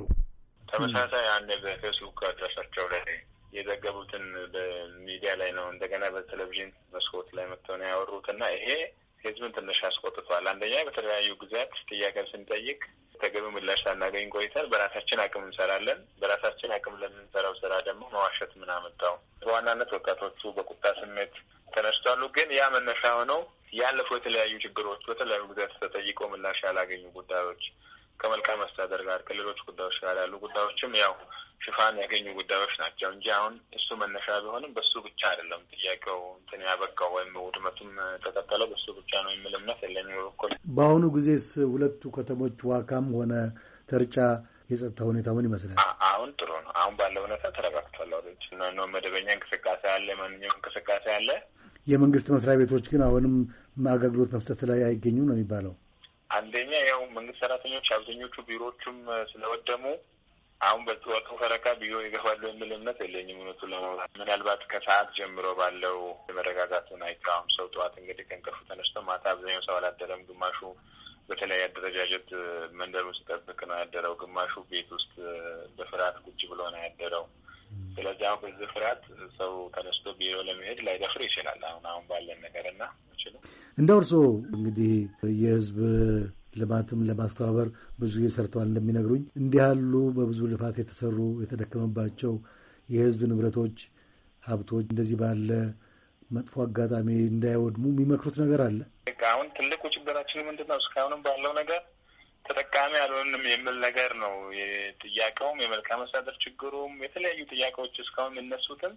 Speaker 17: ተመሳሳይ አንድ በፌስቡክ አድራሻቸው ላይ የዘገቡትን በሚዲያ ላይ ነው እንደገና በቴሌቪዥን መስኮት ላይ መጥተው ነው ያወሩትና ይሄ ህዝብን ትንሽ አስቆጥቷል። አንደኛ በተለያዩ ጊዜያት ጥያቄ ስንጠይቅ ተገቢ ምላሽ ሳናገኝ ቆይተን በራሳችን አቅም እንሰራለን። በራሳችን አቅም ለምንሰራው ስራ ደግሞ መዋሸት ምን አመጣው? በዋናነት ወጣቶቹ በቁጣ ስሜት ተነስቷሉ። ግን ያ መነሻ ሆነው ያለፉ የተለያዩ ችግሮች በተለያዩ ጊዜያት ተጠይቀው ምላሽ ያላገኙ ጉዳዮች ከመልካም አስተዳደር ጋር ከሌሎች ጉዳዮች ጋር ያሉ ጉዳዮችም ያው ሽፋን ያገኙ ጉዳዮች ናቸው እንጂ አሁን እሱ መነሻ ቢሆንም በሱ ብቻ አይደለም ጥያቄው እንትን ያበቃው ወይም ውድመቱም ተቀጠለው በሱ ብቻ ነው የሚል እምነት የለኝም በበኩል።
Speaker 12: በአሁኑ ጊዜስ ሁለቱ ከተሞች ዋካም ሆነ ተርጫ የጸጥታ ሁኔታ ምን ይመስላል?
Speaker 17: አሁን ጥሩ ነው። አሁን ባለው ሁኔታ ተረጋግቷል። ወደች ነው መደበኛ እንቅስቃሴ አለ፣ ማንኛውም እንቅስቃሴ አለ።
Speaker 12: የመንግስት መስሪያ ቤቶች ግን አሁንም አገልግሎት መስጠት ላይ አይገኙም ነው የሚባለው።
Speaker 17: አንደኛ ያው መንግስት ሰራተኞች አብዛኞቹ ቢሮዎቹም ስለወደሙ አሁን በጠዋቱ ፈረቃ ቢሮ ይገባሉ የሚል እምነት የለኝም። እውነቱን ለማውራት ምናልባት ከሰዓት ጀምሮ ባለው የመረጋጋቱን አይቃወም ሰው ጠዋት እንግዲህ ከእንቅልፉ ተነስቶ ማታ አብዛኛው ሰው አላደረም። ግማሹ በተለያየ አደረጃጀት መንደር ውስጥ ጠብቅ ነው ያደረው። ግማሹ ቤት ውስጥ በፍርሃት ቁጭ ብሎ ነው ያደረው። ስለዚህ አሁን በዚህ ፍርሃት ሰው ተነስቶ ቢሮ ለመሄድ ላይደፍር ይችላል። አሁን አሁን ባለን ነገር እና ይችላል
Speaker 12: እንደ እርሶ እንግዲህ የህዝብ ልማትም ለማስተባበር ብዙ ሰርተዋል እንደሚነግሩኝ እንዲህ ያሉ በብዙ ልፋት የተሰሩ የተደከመባቸው የህዝብ ንብረቶች፣ ሀብቶች እንደዚህ ባለ መጥፎ አጋጣሚ እንዳይወድሙ የሚመክሩት ነገር አለ?
Speaker 17: አሁን ትልቁ ችግራችን ምንድን ነው? እስካሁንም ባለው ነገር ተጠቃሚ አልሆንም የሚል ነገር ነው። ጥያቄውም የመልካም አስተዳደር ችግሩም የተለያዩ ጥያቄዎች እስካሁን የሚነሱትም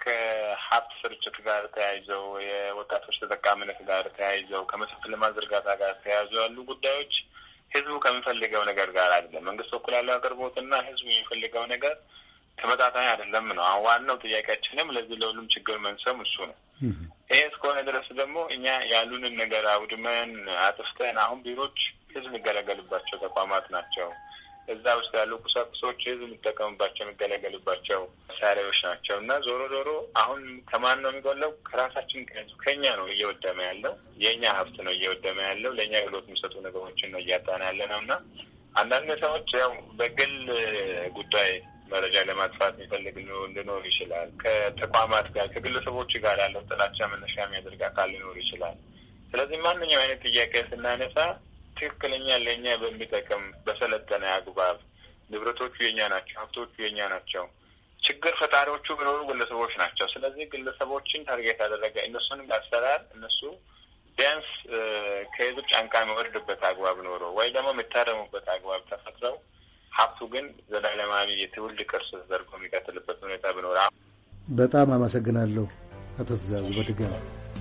Speaker 17: ከሀብት ስርጭት ጋር ተያይዘው የወጣቶች ተጠቃሚነት ጋር ተያይዘው ከመሰረተ ልማት ዝርጋታ ጋር ተያይዘው ያሉ ጉዳዮች ህዝቡ ከሚፈልገው ነገር ጋር አይደለም። መንግስት በኩል ያለው አቅርቦትና ህዝቡ የሚፈልገው ነገር ተመጣጣኝ አይደለም ነው። አሁን ዋናው ጥያቄያችንም ለዚህ ለሁሉም ችግር መንሰም እሱ ነው። ይሄ እስከሆነ ድረስ ደግሞ እኛ ያሉንን ነገር አውድመን አጥፍተን አሁን ቢሮች ህዝብ የሚገለገልባቸው ተቋማት ናቸው። እዛ ውስጥ ያሉ ቁሳቁሶች ህዝብ የሚጠቀምባቸው የሚገለገልባቸው መሳሪያዎች ናቸው እና ዞሮ ዞሮ አሁን ከማን ነው የሚጎለው? ከራሳችን ከኛ ነው እየወደመ ያለው። የእኛ ሀብት ነው እየወደመ ያለው። ለእኛ አገልግሎት የሚሰጡ ነገሮችን ነው እያጣን ያለ ነው እና አንዳንድ ሰዎች ያው በግል ጉዳይ መረጃ ለማጥፋት የሚፈልግ ሊኖር ይችላል። ከተቋማት ጋር ከግለሰቦች ጋር ያለው ጥላቻ መነሻ የሚያደርግ አካል ሊኖር ይችላል። ስለዚህ ማንኛውም አይነት ጥያቄ ስናነሳ ትክክለኛ ለእኛ በሚጠቅም በሰለጠነ አግባብ ንብረቶቹ የኛ ናቸው፣ ሀብቶቹ የኛ ናቸው። ችግር ፈጣሪዎቹ ቢኖሩ ግለሰቦች ናቸው። ስለዚህ ግለሰቦችን ታርጌት ያደረገ እነሱንም አሰራር እነሱ ቢያንስ ከህዝብ ጫንቃ የሚወርድበት አግባብ ኖሮ ወይ ደግሞ የሚታረሙበት አግባብ ተፈጥረው ሀብቱ ግን ዘላለማዊ የትውልድ ቅርስ ተደርጎ የሚቀጥልበት ሁኔታ ቢኖር።
Speaker 12: በጣም አመሰግናለሁ አቶ ትእዛዙ። በድጋሚ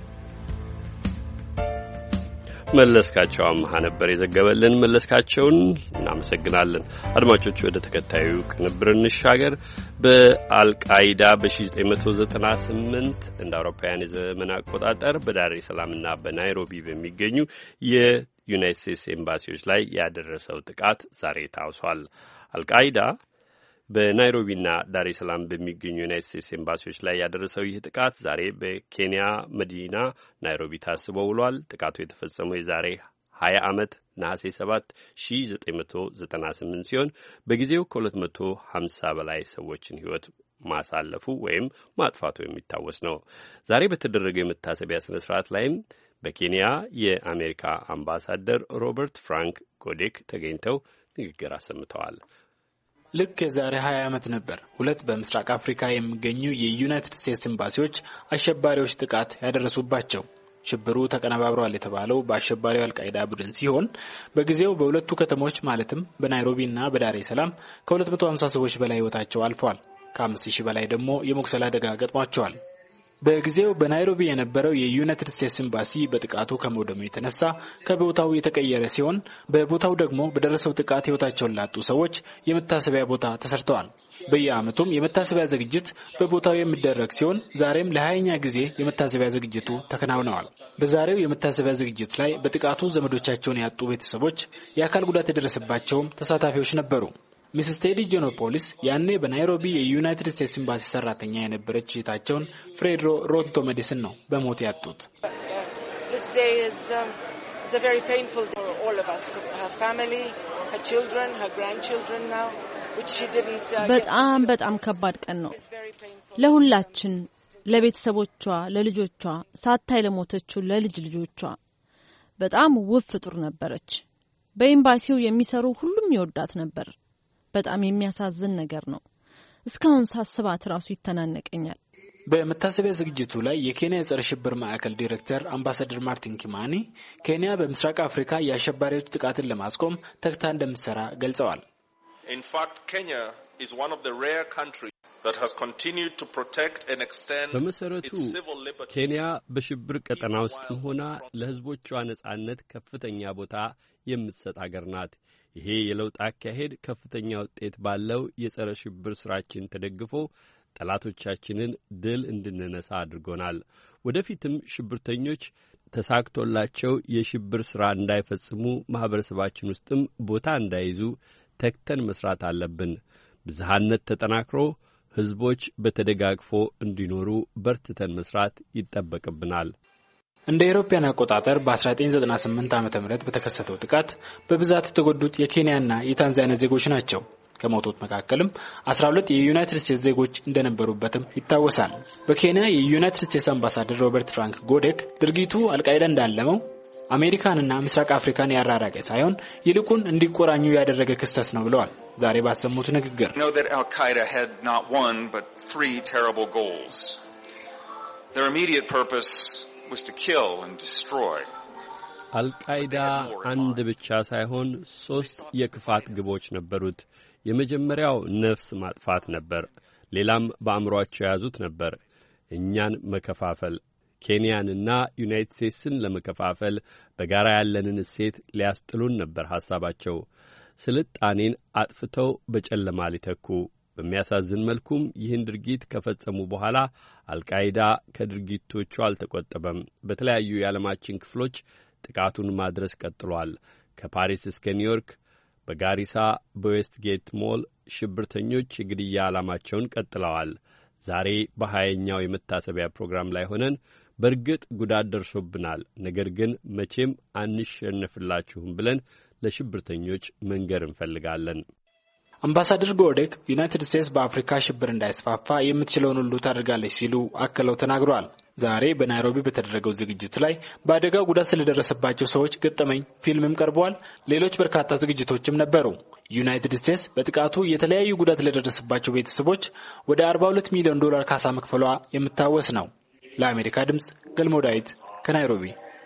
Speaker 1: መለስካቸው አምሃ ነበር የዘገበልን። መለስካቸውን እናመሰግናለን። አድማጮች ወደ ተከታዩ ቅንብር እንሻገር። በአልቃይዳ በ1998 እንደ አውሮፓውያን የዘመን አቆጣጠር በዳሬ ሰላምና በናይሮቢ በሚገኙ የዩናይትድ ስቴትስ ኤምባሲዎች ላይ ያደረሰው ጥቃት ዛሬ ታውሷል። አልቃይዳ በናይሮቢና ዳሬ ሰላም በሚገኙ ዩናይትድ ስቴትስ ኤምባሲዎች ላይ ያደረሰው ይህ ጥቃት ዛሬ በኬንያ መዲና ናይሮቢ ታስቦ ውሏል። ጥቃቱ የተፈጸመው የዛሬ ሀያ ዓመት ነሐሴ ሰባት ሺህ ዘጠኝ መቶ ዘጠና ስምንት ሲሆን በጊዜው ከሁለት መቶ ሀምሳ በላይ ሰዎችን ሕይወት ማሳለፉ ወይም ማጥፋቱ የሚታወስ ነው። ዛሬ በተደረገው የመታሰቢያ ስነ ስርዓት ላይም በኬንያ የአሜሪካ አምባሳደር ሮበርት ፍራንክ ጎዴክ ተገኝተው ንግግር አሰምተዋል።
Speaker 18: ልክ የዛሬ ሀያ ዓመት ነበር ሁለት በምስራቅ አፍሪካ የሚገኙ የዩናይትድ ስቴትስ ኤምባሲዎች አሸባሪዎች ጥቃት ያደረሱባቸው። ሽብሩ ተቀነባብሯል የተባለው በአሸባሪው አልቃይዳ ቡድን ሲሆን በጊዜው በሁለቱ ከተሞች ማለትም በናይሮቢና በዳሬ ሰላም ከሁለት መቶ ሀምሳ ሰዎች በላይ ሕይወታቸው አልፏል። ከአምስት ሺህ በላይ ደግሞ የመቁሰል አደጋ ገጥሟቸዋል። በጊዜው በናይሮቢ የነበረው የዩናይትድ ስቴትስ ኤምባሲ በጥቃቱ ከመውደሙ የተነሳ ከቦታው የተቀየረ ሲሆን በቦታው ደግሞ በደረሰው ጥቃት ሕይወታቸውን ላጡ ሰዎች የመታሰቢያ ቦታ ተሰርተዋል። በየዓመቱም የመታሰቢያ ዝግጅት በቦታው የሚደረግ ሲሆን ዛሬም ለሀያኛ ጊዜ የመታሰቢያ ዝግጅቱ ተከናውነዋል። በዛሬው የመታሰቢያ ዝግጅት ላይ በጥቃቱ ዘመዶቻቸውን ያጡ ቤተሰቦች፣ የአካል ጉዳት የደረሰባቸውም ተሳታፊዎች ነበሩ። ሚስስ ቴዲ ጆኖፖሊስ ያኔ በናይሮቢ የዩናይትድ ስቴትስ ኤምባሲ ሰራተኛ የነበረች እህታቸውን ፍሬድሮ ሮንቶ መዲስን ነው በሞት ያጡት።
Speaker 19: በጣም በጣም ከባድ ቀን ነው ለሁላችን፣ ለቤተሰቦቿ፣ ለልጆቿ፣ ሳታይ ለሞተችው ለልጅ ልጆቿ። በጣም ውብ ፍጡር ነበረች። በኤምባሲው የሚሰሩ ሁሉም ይወዳት ነበር። በጣም የሚያሳዝን ነገር ነው። እስካሁን ሳስባት ራሱ ይተናነቀኛል።
Speaker 18: በመታሰቢያ ዝግጅቱ ላይ የኬንያ የጸረ ሽብር ማዕከል ዲሬክተር አምባሳደር ማርቲን ኪማኒ ኬንያ በምስራቅ አፍሪካ የአሸባሪዎች ጥቃትን ለማስቆም ተግታ እንደምትሰራ ገልጸዋል።
Speaker 20: In fact, Kenya is one of the rare countries that has continued to protect and extend
Speaker 1: በመሰረቱ ኬንያ በሽብር ቀጠና ውስጥም ሆና ለሕዝቦቿ ነጻነት ከፍተኛ ቦታ የምትሰጥ አገር ናት። ይሄ የለውጥ አካሄድ ከፍተኛ ውጤት ባለው የጸረ ሽብር ስራችን ተደግፎ ጠላቶቻችንን ድል እንድንነሳ አድርጎናል። ወደፊትም ሽብርተኞች ተሳክቶላቸው የሽብር ስራ እንዳይፈጽሙ ማህበረሰባችን ውስጥም ቦታ እንዳይዙ ተክተን መስራት አለብን። ብዝሃነት ተጠናክሮ ህዝቦች በተደጋግፎ እንዲኖሩ በርትተን መስራት ይጠበቅብናል።
Speaker 18: እንደ አውሮፓውያን አቆጣጠር በ1998 ዓመተ ምህረት በተከሰተው ጥቃት በብዛት የተጎዱት የኬንያና የታንዛኒያ ዜጎች ናቸው። ከሞቱት መካከልም አስራ ሁለት የዩናይትድ ስቴትስ ዜጎች እንደነበሩበትም ይታወሳል። በኬንያ የዩናይትድ ስቴትስ አምባሳደር ሮበርት ፍራንክ ጎዴክ ድርጊቱ አልቃይዳ እንዳለመው አሜሪካንና ምስራቅ አፍሪካን ያራራቀ ሳይሆን ይልቁን እንዲቆራኙ ያደረገ ክስተት ነው ብለዋል። ዛሬ ባሰሙት ንግግር
Speaker 20: know that Al-Qaeda had not one but three terrible goals. Their immediate purpose was to kill and destroy.
Speaker 1: አልቃይዳ አንድ ብቻ ሳይሆን ሶስት የክፋት ግቦች ነበሩት። የመጀመሪያው ነፍስ ማጥፋት ነበር። ሌላም በአእምሮአቸው የያዙት ነበር፣ እኛን መከፋፈል፣ ኬንያንና ዩናይትድ ስቴትስን ለመከፋፈል፣ በጋራ ያለንን እሴት ሊያስጥሉን ነበር ሐሳባቸው። ስልጣኔን አጥፍተው በጨለማ ሊተኩ። በሚያሳዝን መልኩም ይህን ድርጊት ከፈጸሙ በኋላ አልቃይዳ ከድርጊቶቹ አልተቆጠበም። በተለያዩ የዓለማችን ክፍሎች ጥቃቱን ማድረስ ቀጥሏል። ከፓሪስ እስከ ኒውዮርክ፣ በጋሪሳ፣ በዌስትጌት ሞል ሽብርተኞች የግድያ ዓላማቸውን ቀጥለዋል። ዛሬ በሀያኛው የመታሰቢያ ፕሮግራም ላይ ሆነን በእርግጥ ጉዳት ደርሶብናል፣ ነገር ግን መቼም አንሸነፍላችሁም ብለን ለሽብርተኞች መንገር እንፈልጋለን።
Speaker 18: አምባሳደር ጎዴክ ዩናይትድ ስቴትስ በአፍሪካ ሽብር እንዳይስፋፋ የምትችለውን ሁሉ ታደርጋለች ሲሉ አክለው ተናግረዋል። ዛሬ በናይሮቢ በተደረገው ዝግጅት ላይ በአደጋው ጉዳት ስለደረሰባቸው ሰዎች ገጠመኝ ፊልምም ቀርበዋል። ሌሎች በርካታ ዝግጅቶችም ነበሩ። ዩናይትድ ስቴትስ በጥቃቱ የተለያዩ ጉዳት ለደረሰባቸው ቤተሰቦች ወደ አርባ ሁለት ሚሊዮን ዶላር ካሳ መክፈሏ የምታወስ ነው። ለአሜሪካ ድምጽ ገልሞ ዳዊት ከናይሮቢ።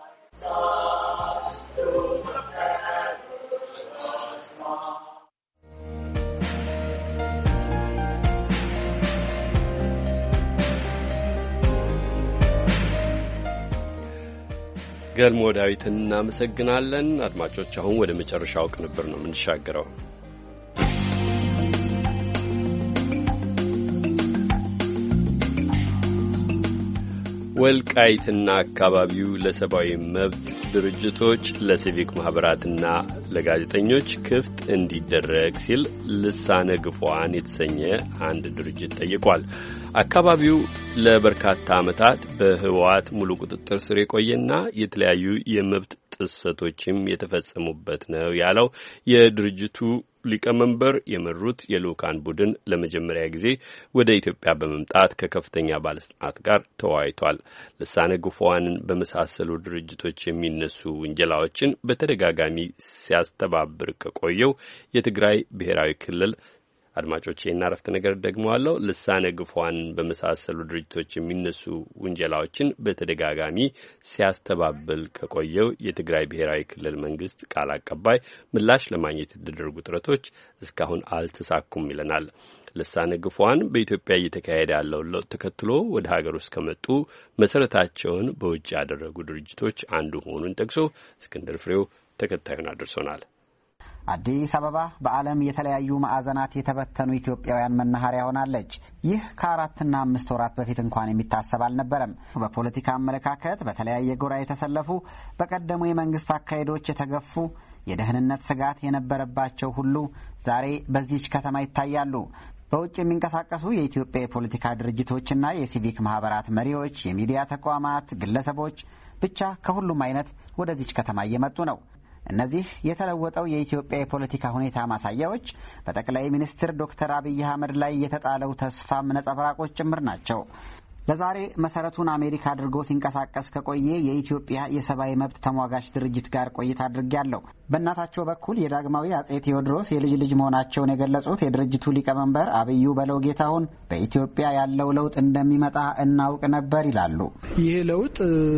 Speaker 1: ገልሞ ዳዊትን እናመሰግናለን። አድማጮች አሁን ወደ መጨረሻው ቅንብር ነው የምንሻገረው። ወልቃይትና አካባቢው ለሰብአዊ መብት ድርጅቶች፣ ለሲቪክ ማህበራትና ለጋዜጠኞች ክፍት እንዲደረግ ሲል ልሳነ ግፏን የተሰኘ አንድ ድርጅት ጠይቋል። አካባቢው ለበርካታ ዓመታት በህወሓት ሙሉ ቁጥጥር ስር የቆየና የተለያዩ የመብት ጥሰቶችም የተፈጸሙበት ነው ያለው የድርጅቱ ሊቀመንበር የመሩት የልኡካን ቡድን ለመጀመሪያ ጊዜ ወደ ኢትዮጵያ በመምጣት ከከፍተኛ ባለስልጣናት ጋር ተወያይቷል። ልሳነ ግፏንን በመሳሰሉ ድርጅቶች የሚነሱ ውንጀላዎችን በተደጋጋሚ ሲያስተባብር ከቆየው የትግራይ ብሔራዊ ክልል አድማጮቼ እና አረፍተ ነገር ደግመዋለሁ። ልሳነ ግፏን በመሳሰሉ ድርጅቶች የሚነሱ ውንጀላዎችን በተደጋጋሚ ሲያስተባብል ከቆየው የትግራይ ብሔራዊ ክልል መንግስት ቃል አቀባይ ምላሽ ለማግኘት የተደረጉ ጥረቶች እስካሁን አልተሳኩም ይለናል። ልሳነ ግፏን በኢትዮጵያ እየተካሄደ ያለው ለውጥ ተከትሎ ወደ ሀገር ውስጥ ከመጡ መሰረታቸውን በውጭ ያደረጉ ድርጅቶች አንዱ መሆኑን ጠቅሶ እስክንድር ፍሬው ተከታዩን አድርሶናል።
Speaker 21: አዲስ አበባ በዓለም የተለያዩ ማዕዘናት የተበተኑ ኢትዮጵያውያን መናኸሪያ ሆናለች። ይህ ከአራትና አምስት ወራት በፊት እንኳን የሚታሰብ አልነበረም። በፖለቲካ አመለካከት በተለያየ ጎራ የተሰለፉ፣ በቀደሙ የመንግስት አካሄዶች የተገፉ፣ የደህንነት ስጋት የነበረባቸው ሁሉ ዛሬ በዚህች ከተማ ይታያሉ። በውጭ የሚንቀሳቀሱ የኢትዮጵያ የፖለቲካ ድርጅቶችና የሲቪክ ማህበራት መሪዎች፣ የሚዲያ ተቋማት፣ ግለሰቦች ብቻ ከሁሉም አይነት ወደዚች ከተማ እየመጡ ነው። እነዚህ የተለወጠው የኢትዮጵያ የፖለቲካ ሁኔታ ማሳያዎች በጠቅላይ ሚኒስትር ዶክተር አብይ አህመድ ላይ የተጣለው ተስፋም ነጸብራቆች ጭምር ናቸው። ለዛሬ መሰረቱን አሜሪካ አድርጎ ሲንቀሳቀስ ከቆየ የኢትዮጵያ የሰብአዊ መብት ተሟጋች ድርጅት ጋር ቆይታ አድርጌያለሁ። በእናታቸው በኩል የዳግማዊ አጼ ቴዎድሮስ የልጅ ልጅ መሆናቸውን የገለጹት የድርጅቱ ሊቀመንበር አብዩ በለው ጌታሁን በኢትዮጵያ ያለው ለውጥ እንደሚመጣ እናውቅ ነበር ይላሉ።
Speaker 22: ይሄ ለውጥ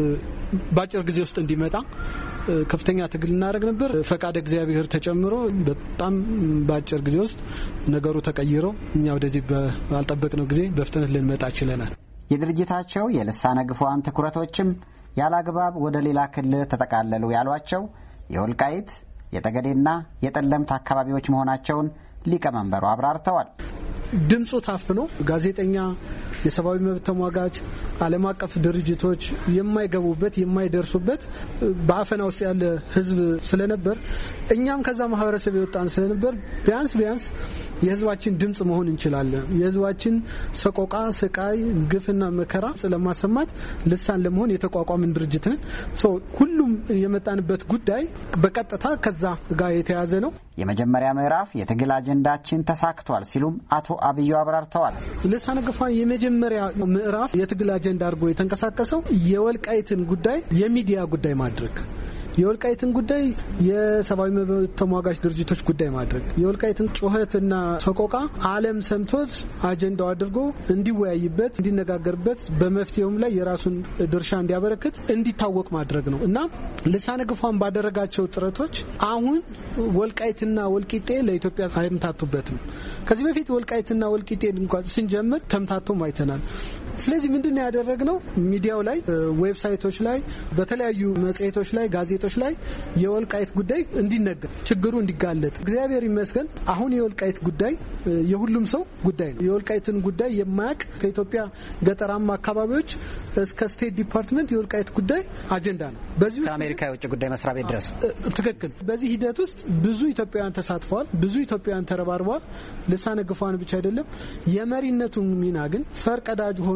Speaker 22: በአጭር ጊዜ ውስጥ እንዲመጣ ከፍተኛ ትግል እናደርግ ነበር። ፈቃደ እግዚአብሔር ተጨምሮ በጣም በአጭር ጊዜ ውስጥ ነገሩ ተቀይሮ እኛ ወደዚህ ባልጠበቅነው ጊዜ በፍጥነት ልንመጣ ችለናል።
Speaker 21: የድርጅታቸው የልሳነ ግፏን ትኩረቶችም ያላግባብ ወደ ሌላ ክልል ተጠቃለሉ ያሏቸው የወልቃይት የጠገዴና የጠለምት አካባቢዎች መሆናቸውን ሊቀመንበሩ አብራርተዋል።
Speaker 22: ድምፁ ታፍኖ ጋዜጠኛ፣ የሰብአዊ መብት ተሟጋች፣ ዓለም አቀፍ ድርጅቶች የማይገቡበት የማይደርሱበት በአፈና ውስጥ ያለ ህዝብ ስለነበር እኛም ከዛ ማህበረሰብ የወጣን ስለነበር ቢያንስ ቢያንስ የህዝባችን ድምጽ መሆን እንችላለን። የህዝባችን ሰቆቃ፣ ስቃይ፣ ግፍና መከራ ለማሰማት ልሳን ለመሆን የተቋቋመን ድርጅት ነን። ሶ ሁሉም የመጣንበት ጉዳይ በቀጥታ ከዛ ጋር የተያዘ ነው።
Speaker 21: የመጀመሪያ ምዕራፍ የትግል አጀንዳችን ተሳክቷል ሲሉም አቶ አብዩ አብራርተዋል።
Speaker 22: ልሳነ ግፏን የመጀመሪያ ምዕራፍ የትግል አጀንዳ አድርጎ የተንቀሳቀሰው የወልቃይትን ጉዳይ የሚዲያ ጉዳይ ማድረግ፣ የወልቃይትን ጉዳይ የሰብአዊ መብት ተሟጋች ድርጅቶች ጉዳይ ማድረግ፣ የወልቃይትን ጩኸትና ሰቆቃ ዓለም ሰምቶት አጀንዳው አድርጎ እንዲወያይበት፣ እንዲነጋገርበት፣ በመፍትሄውም ላይ የራሱን ድርሻ እንዲያበረክት እንዲታወቅ ማድረግ ነው እና ልሳነ ግፏን ባደረጋቸው ጥረቶች አሁን ወልቃይትና ወልቂጤ ለኢትዮጵያ አይምታቱበትም። ከዚህ በፊት ወልቃይትና ወልቂጤ እንኳን ስንጀምር ተምታቶም አይተናል። ስለዚህ ምንድነው ያደረግነው? ሚዲያው ላይ፣ ዌብሳይቶች ላይ፣ በተለያዩ መጽሔቶች ላይ፣ ጋዜጦች ላይ የወልቃይት ጉዳይ እንዲነገር፣ ችግሩ እንዲጋለጥ፣ እግዚአብሔር ይመስገን አሁን የወልቃይት ጉዳይ የሁሉም ሰው ጉዳይ ነው። የወልቃይትን ጉዳይ የማያውቅ ከኢትዮጵያ ገጠራማ አካባቢዎች እስከ ስቴት ዲፓርትመንት የወልቃይት ጉዳይ አጀንዳ ነው። በዚህ
Speaker 21: ከአሜሪካ የውጭ ጉዳይ መስሪያ ቤት ድረስ
Speaker 22: ትክክል። በዚህ ሂደት ውስጥ ብዙ ኢትዮጵያውያን ተሳትፈዋል፣ ብዙ ኢትዮጵያውያን ተረባርበዋል። ልሳነ ግፏን ብቻ አይደለም። የመሪነቱን ሚና ግን ፈርቀዳጅ ሆኖ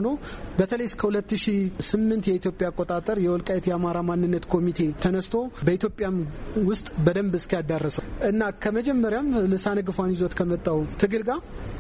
Speaker 22: ሆኖ በተለይ እስከ ሁለት ሺህ ስምንት የኢትዮጵያ አቆጣጠር የወልቃይት የአማራ ማንነት ኮሚቴ ተነስቶ በኢትዮጵያም ውስጥ በደንብ እስኪያዳረሰው እና ከመጀመሪያም ልሳነ ግፏን ይዞት ከመጣው ትግል ጋር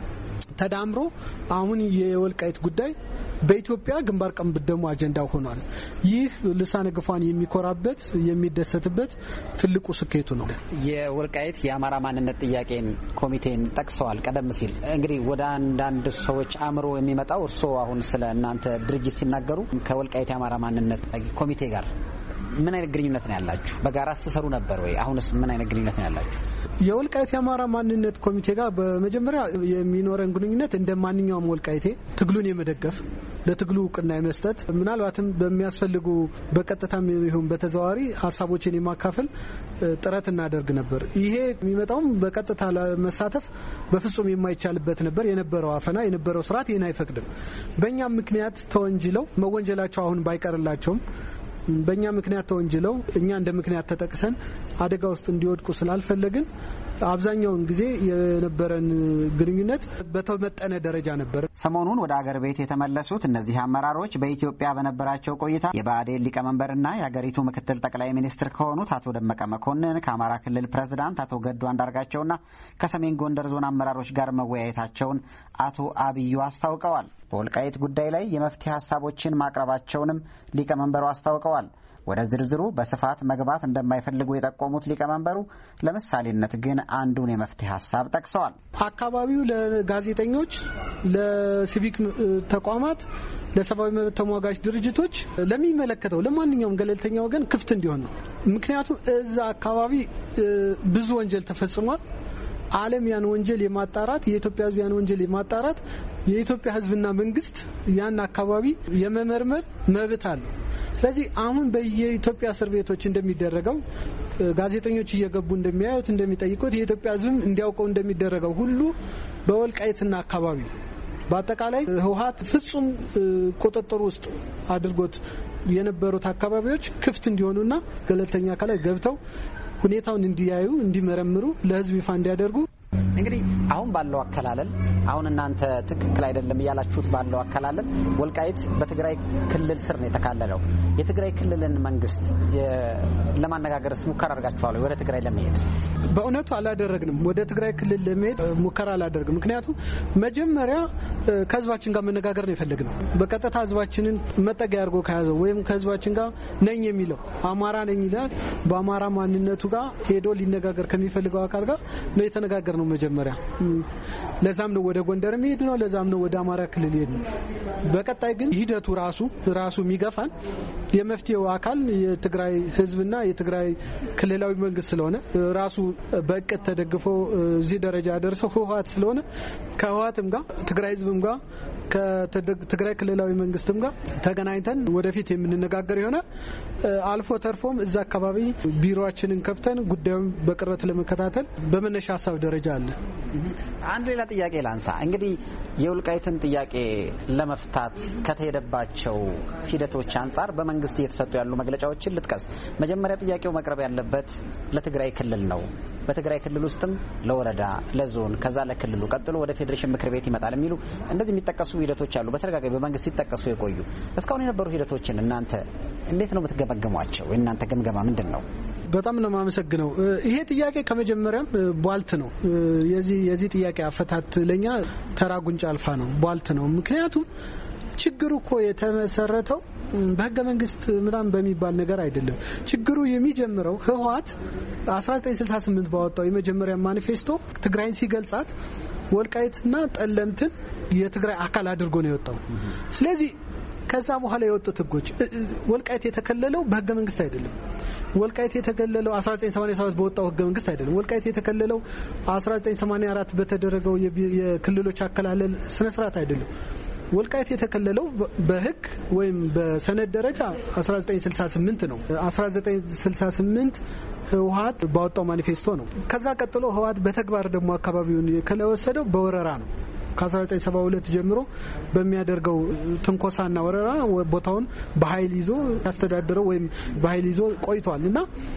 Speaker 22: ተዳምሮ አሁን የወልቃይት ጉዳይ በኢትዮጵያ ግንባር ቀደም አጀንዳ ሆኗል። ይህ ልሳነ ግፏን የሚኮራበት የሚደሰትበት ትልቁ ስኬቱ ነው።
Speaker 21: የወልቃይት የአማራ ማንነት ጥያቄን ኮሚቴን ጠቅሰዋል። ቀደም ሲል እንግዲህ ወደ አንዳንድ ሰዎች አእምሮ የሚመጣው እርስዎ አሁን ስለ እናንተ ድርጅት ሲናገሩ ከወልቃይት የአማራ ማንነት ኮሚቴ ጋር ምን አይነት ግንኙነት ነው ያላችሁ? በጋራ ተሰሩ ነበር ወይ? አሁንስ ምን አይነት ግንኙነት ነው ያላችሁ?
Speaker 22: የወልቃይት የአማራ ማንነት ኮሚቴ ጋር በመጀመሪያ የሚኖረን ግንኙነት እንደ ማንኛውም ወልቃይቴ ትግሉን የመደገፍ ለትግሉ እውቅና የመስጠት ምናልባትም በሚያስፈልጉ በቀጥታም ይሁን በተዘዋዋሪ ሀሳቦችን የማካፈል ጥረት እናደርግ ነበር። ይሄ የሚመጣውም በቀጥታ ለመሳተፍ በፍጹም የማይቻልበት ነበር። የነበረው አፈና የነበረው ስርዓት ይህን አይፈቅድም። በእኛም ምክንያት ተወንጅለው መወንጀላቸው አሁን ባይቀርላቸውም በእኛ ምክንያት ተወንጅለው እኛ እንደ ምክንያት ተጠቅሰን አደጋ ውስጥ እንዲወድቁ ስላልፈለግን አብዛኛውን ጊዜ የነበረን ግንኙነት በተመጠነ ደረጃ ነበር።
Speaker 21: ሰሞኑን ወደ አገር ቤት የተመለሱት እነዚህ አመራሮች በኢትዮጵያ በነበራቸው ቆይታ የብአዴን ሊቀመንበርና የአገሪቱ ምክትል ጠቅላይ ሚኒስትር ከሆኑት አቶ ደመቀ መኮንን ከአማራ ክልል ፕሬዝዳንት አቶ ገዱ አንዳርጋቸውና ከሰሜን ጎንደር ዞን አመራሮች ጋር መወያየታቸውን አቶ አብዩ አስታውቀዋል። በወልቃይት ጉዳይ ላይ የመፍትሄ ሀሳቦችን ማቅረባቸውንም ሊቀመንበሩ አስታውቀዋል። ወደ ዝርዝሩ በስፋት መግባት እንደማይፈልጉ የጠቆሙት ሊቀመንበሩ ለምሳሌነት ግን አንዱን የመፍትሄ ሀሳብ ጠቅሰዋል።
Speaker 22: አካባቢው ለጋዜጠኞች፣ ለሲቪክ ተቋማት፣ ለሰብአዊ መብት ተሟጋች ድርጅቶች፣ ለሚመለከተው ለማንኛውም ገለልተኛ ወገን ክፍት እንዲሆን ነው። ምክንያቱም እዛ አካባቢ ብዙ ወንጀል ተፈጽሟል። ዓለም ያን ወንጀል የማጣራት የኢትዮጵያ ሕዝብ ያን ወንጀል የማጣራት የኢትዮጵያ ሕዝብና መንግስት ያን አካባቢ የመመርመር መብት አለ። ስለዚህ አሁን በየኢትዮጵያ እስር ቤቶች እንደሚደረገው ጋዜጠኞች እየገቡ እንደሚያዩት እንደሚጠይቁት የኢትዮጵያ ሕዝብም እንዲያውቀው እንደሚደረገው ሁሉ በወልቃይትና አካባቢ በአጠቃላይ ህወሓት ፍጹም ቁጥጥር ውስጥ አድርጎት የነበሩት አካባቢዎች ክፍት እንዲሆኑና ገለልተኛ አካላት ገብተው ሁኔታውን እንዲያዩ እንዲመረምሩ ለህዝብ ይፋ እንዲያደርጉ
Speaker 21: እንግዲህ አሁን ባለው አከላለል አሁን እናንተ ትክክል አይደለም እያላችሁት ባለው አከላለል ወልቃይት በትግራይ ክልል ስር ነው የተካለለው። የትግራይ ክልልን መንግስት ለማነጋገርስ ሙከራ አድርጋችኋል? ወደ ትግራይ ለመሄድ
Speaker 22: በእውነቱ አላደረግንም። ወደ ትግራይ ክልል ለመሄድ ሙከራ አላደረግንም። ምክንያቱም መጀመሪያ ከህዝባችን ጋር መነጋገር ነው የፈለግነው። በቀጥታ ህዝባችንን መጠጊያ አድርጎ ከያዘው ወይም ከህዝባችን ጋር ነኝ የሚለው አማራ ነኝ ይላል በአማራ ማንነቱ ጋር ሄዶ ሊነጋገር ከሚፈልገው አካል ጋር ነው የተነጋገር ነው መጀመሪያ። ለዛም ነው ወደ ጎንደር ሄድ ነው፣ ለዛም ነው ወደ አማራ ክልል ሄድ ነው። በቀጣይ ግን ሂደቱ ራሱ ራሱ የሚገፋን የመፍትሄው አካል የትግራይ ህዝብና የትግራይ ክልላዊ መንግስት ስለሆነ ራሱ በእቅድ ተደግፎ እዚህ ደረጃ ያደረሰው ህወሓት ስለሆነ ከህወሓትም ጋር ትግራይ ህዝብም ጋር ከትግራይ ክልላዊ መንግስትም ጋር ተገናኝተን ወደፊት የምንነጋገር ይሆናል። አልፎ ተርፎም እዛ አካባቢ ቢሮአችንን ከፍተን ጉዳዩን በቅርበት ለመከታተል በመነሻ ሀሳብ ደረጃ አለ።
Speaker 21: አንድ ሌላ ጥያቄ ላንሳ። እንግዲህ የወልቃይትን ጥያቄ ለመፍታት ከተሄደባቸው ሂደቶች አንጻር በመንግስት እየተሰጡ ያሉ መግለጫዎችን ልጥቀስ። መጀመሪያ ጥያቄው መቅረብ ያለበት ለትግራይ ክልል ነው። በትግራይ ክልል ውስጥም ለወረዳ፣ ለዞን፣ ከዛ ለክልሉ ቀጥሎ ወደ ፌዴሬሽን ምክር ቤት ይመጣል የሚሉ እንደዚህ የሚጠቀሱ ሂደቶች አሉ። በተደጋጋሚ በመንግስት ሲጠቀሱ የቆዩ እስካሁን የነበሩ ሂደቶችን እናንተ እንዴት ነው የምትገመግሟቸው? የእናንተ ግምገማ ምንድን ነው?
Speaker 22: በጣም ነው የማመሰግነው። ይሄ ጥያቄ ከመጀመሪያም ቧልት ነው። የዚህ የዚህ ጥያቄ አፈታት ለኛ ተራ ጉንጫ አልፋ ነው፣ ቧልት ነው። ምክንያቱም ችግሩ እኮ የተመሰረተው በህገ መንግስት ምናምን በሚባል ነገር አይደለም። ችግሩ የሚጀምረው ህወሓት አስራ ዘጠኝ ስልሳ ስምንት ባወጣው የመጀመሪያ ማኒፌስቶ ትግራይን ሲገልጻት ወልቃይትና ጠለምትን የትግራይ አካል አድርጎ ነው የወጣው። ስለዚህ ከዛ በኋላ የወጡት ህጎች ወልቃይት የተከለለው በህገ መንግስት አይደለም። ወልቃይት የተከለለው አስራ ዘጠኝ ሰማንያ ሰባት በወጣው ህገ መንግስት አይደለም። ወልቃይት የተከለለው አስራ ዘጠኝ ሰማንያ አራት በተደረገው የክልሎች አከላለል ስነ ስርዓት አይደለም። ወልቃይት የተከለለው በህግ ወይም በሰነድ ደረጃ አስራ ዘጠኝ ስልሳ ስምንት ነው። አስራ ዘጠኝ ስልሳ ስምንት ህወሓት ባወጣው ማኒፌስቶ ነው። ከዛ ቀጥሎ ህወሓት በተግባር ደግሞ አካባቢውን ከለወሰደው በወረራ ነው። ከአስራ ዘጠኝ ሰባ ሁለት ጀምሮ በሚያደርገው ትንኮሳና ወረራ ቦታውን በኃይል ይዞ ያስተዳድረው ወይም በኃይል ይዞ ቆይቷል እና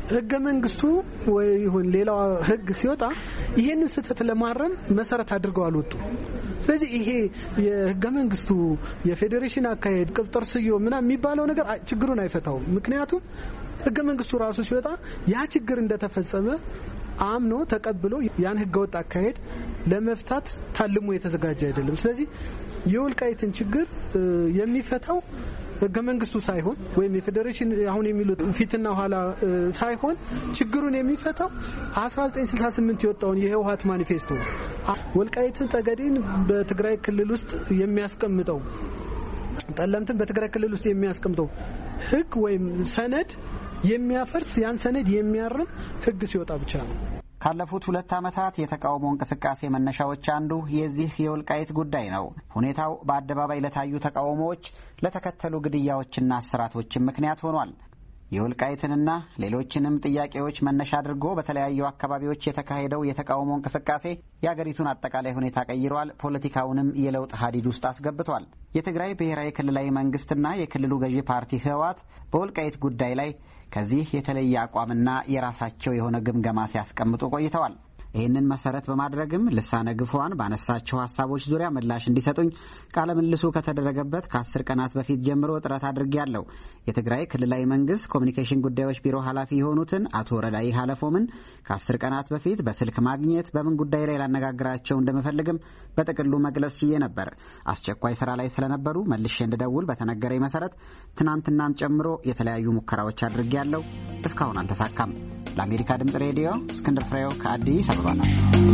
Speaker 22: ህገ መንግስቱ ወይ ይሁን ሌላው ህግ ሲወጣ ይሄንን ስህተት ለማረም መሰረት አድርገው አልወጡ። ስለዚህ ይሄ የህገ መንግስቱ የፌዴሬሽን አካሄድ ቅጥር ስዮ ምናምን የሚባለው ነገር ችግሩን አይፈታውም። ምክንያቱም ህገ መንግስቱ ራሱ ሲወጣ ያ ችግር እንደተፈጸመ አምኖ ተቀብሎ ያን ህገወጥ አካሄድ ለመፍታት ታልሞ የተዘጋጀ አይደለም። ስለዚህ የወልቃይትን ችግር የሚፈታው ህገ መንግስቱ ሳይሆን ወይም የፌዴሬሽን አሁን የሚሉት ፊትና ኋላ ሳይሆን ችግሩን የሚፈታው አስራ ዘጠኝ ስልሳ ስምንት የወጣውን የህወሓት ማኒፌስቶ ወልቃይትን ጠገዴን በትግራይ ክልል ውስጥ የሚያስቀምጠው ጠለምትን በትግራይ ክልል ውስጥ የሚያስቀምጠው ህግ ወይም ሰነድ የሚያፈርስ ያን ሰነድ የሚያርም ህግ ሲወጣ ብቻ ነው።
Speaker 21: ካለፉት ሁለት ዓመታት የተቃውሞ እንቅስቃሴ መነሻዎች አንዱ የዚህ የወልቃይት ጉዳይ ነው። ሁኔታው በአደባባይ ለታዩ ተቃውሞዎች፣ ለተከተሉ ግድያዎችና እስራቶች ምክንያት ሆኗል። የወልቃይትንና ሌሎችንም ጥያቄዎች መነሻ አድርጎ በተለያዩ አካባቢዎች የተካሄደው የተቃውሞ እንቅስቃሴ የአገሪቱን አጠቃላይ ሁኔታ ቀይሯል። ፖለቲካውንም የለውጥ ሀዲድ ውስጥ አስገብቷል። የትግራይ ብሔራዊ ክልላዊ መንግስትና የክልሉ ገዢ ፓርቲ ህወሓት በወልቃይት ጉዳይ ላይ ከዚህ የተለየ አቋምና የራሳቸው የሆነ ግምገማ ሲያስቀምጡ ቆይተዋል። ይህንን መሰረት በማድረግም ልሳነ ግፏን ባነሳቸው ሀሳቦች ዙሪያ ምላሽ እንዲሰጡኝ ቃለ ምልልሱ ከተደረገበት ከአስር ቀናት በፊት ጀምሮ ጥረት አድርጌያለሁ። የትግራይ ክልላዊ መንግስት ኮሚኒኬሽን ጉዳዮች ቢሮ ኃላፊ የሆኑትን አቶ ረዳኢ ሀለፎምን ከአስር ቀናት በፊት በስልክ ማግኘት በምን ጉዳይ ላይ ላነጋግራቸው እንደምፈልግም በጥቅሉ መግለጽ ችዬ ነበር። አስቸኳይ ስራ ላይ ስለነበሩ መልሼ እንድደውል በተነገረኝ መሰረት ትናንትናን ጨምሮ የተለያዩ ሙከራዎች አድርጌያለሁ። እስካሁን አልተሳካም። ለአሜሪካ ድምጽ ሬዲዮ እስክንድር ፍሬው ከአዲስ አበባ ነው።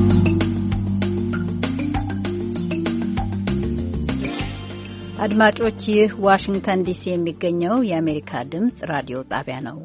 Speaker 3: አድማጮች፣ ይህ ዋሽንግተን ዲሲ የሚገኘው የአሜሪካ ድምጽ ራዲዮ ጣቢያ ነው።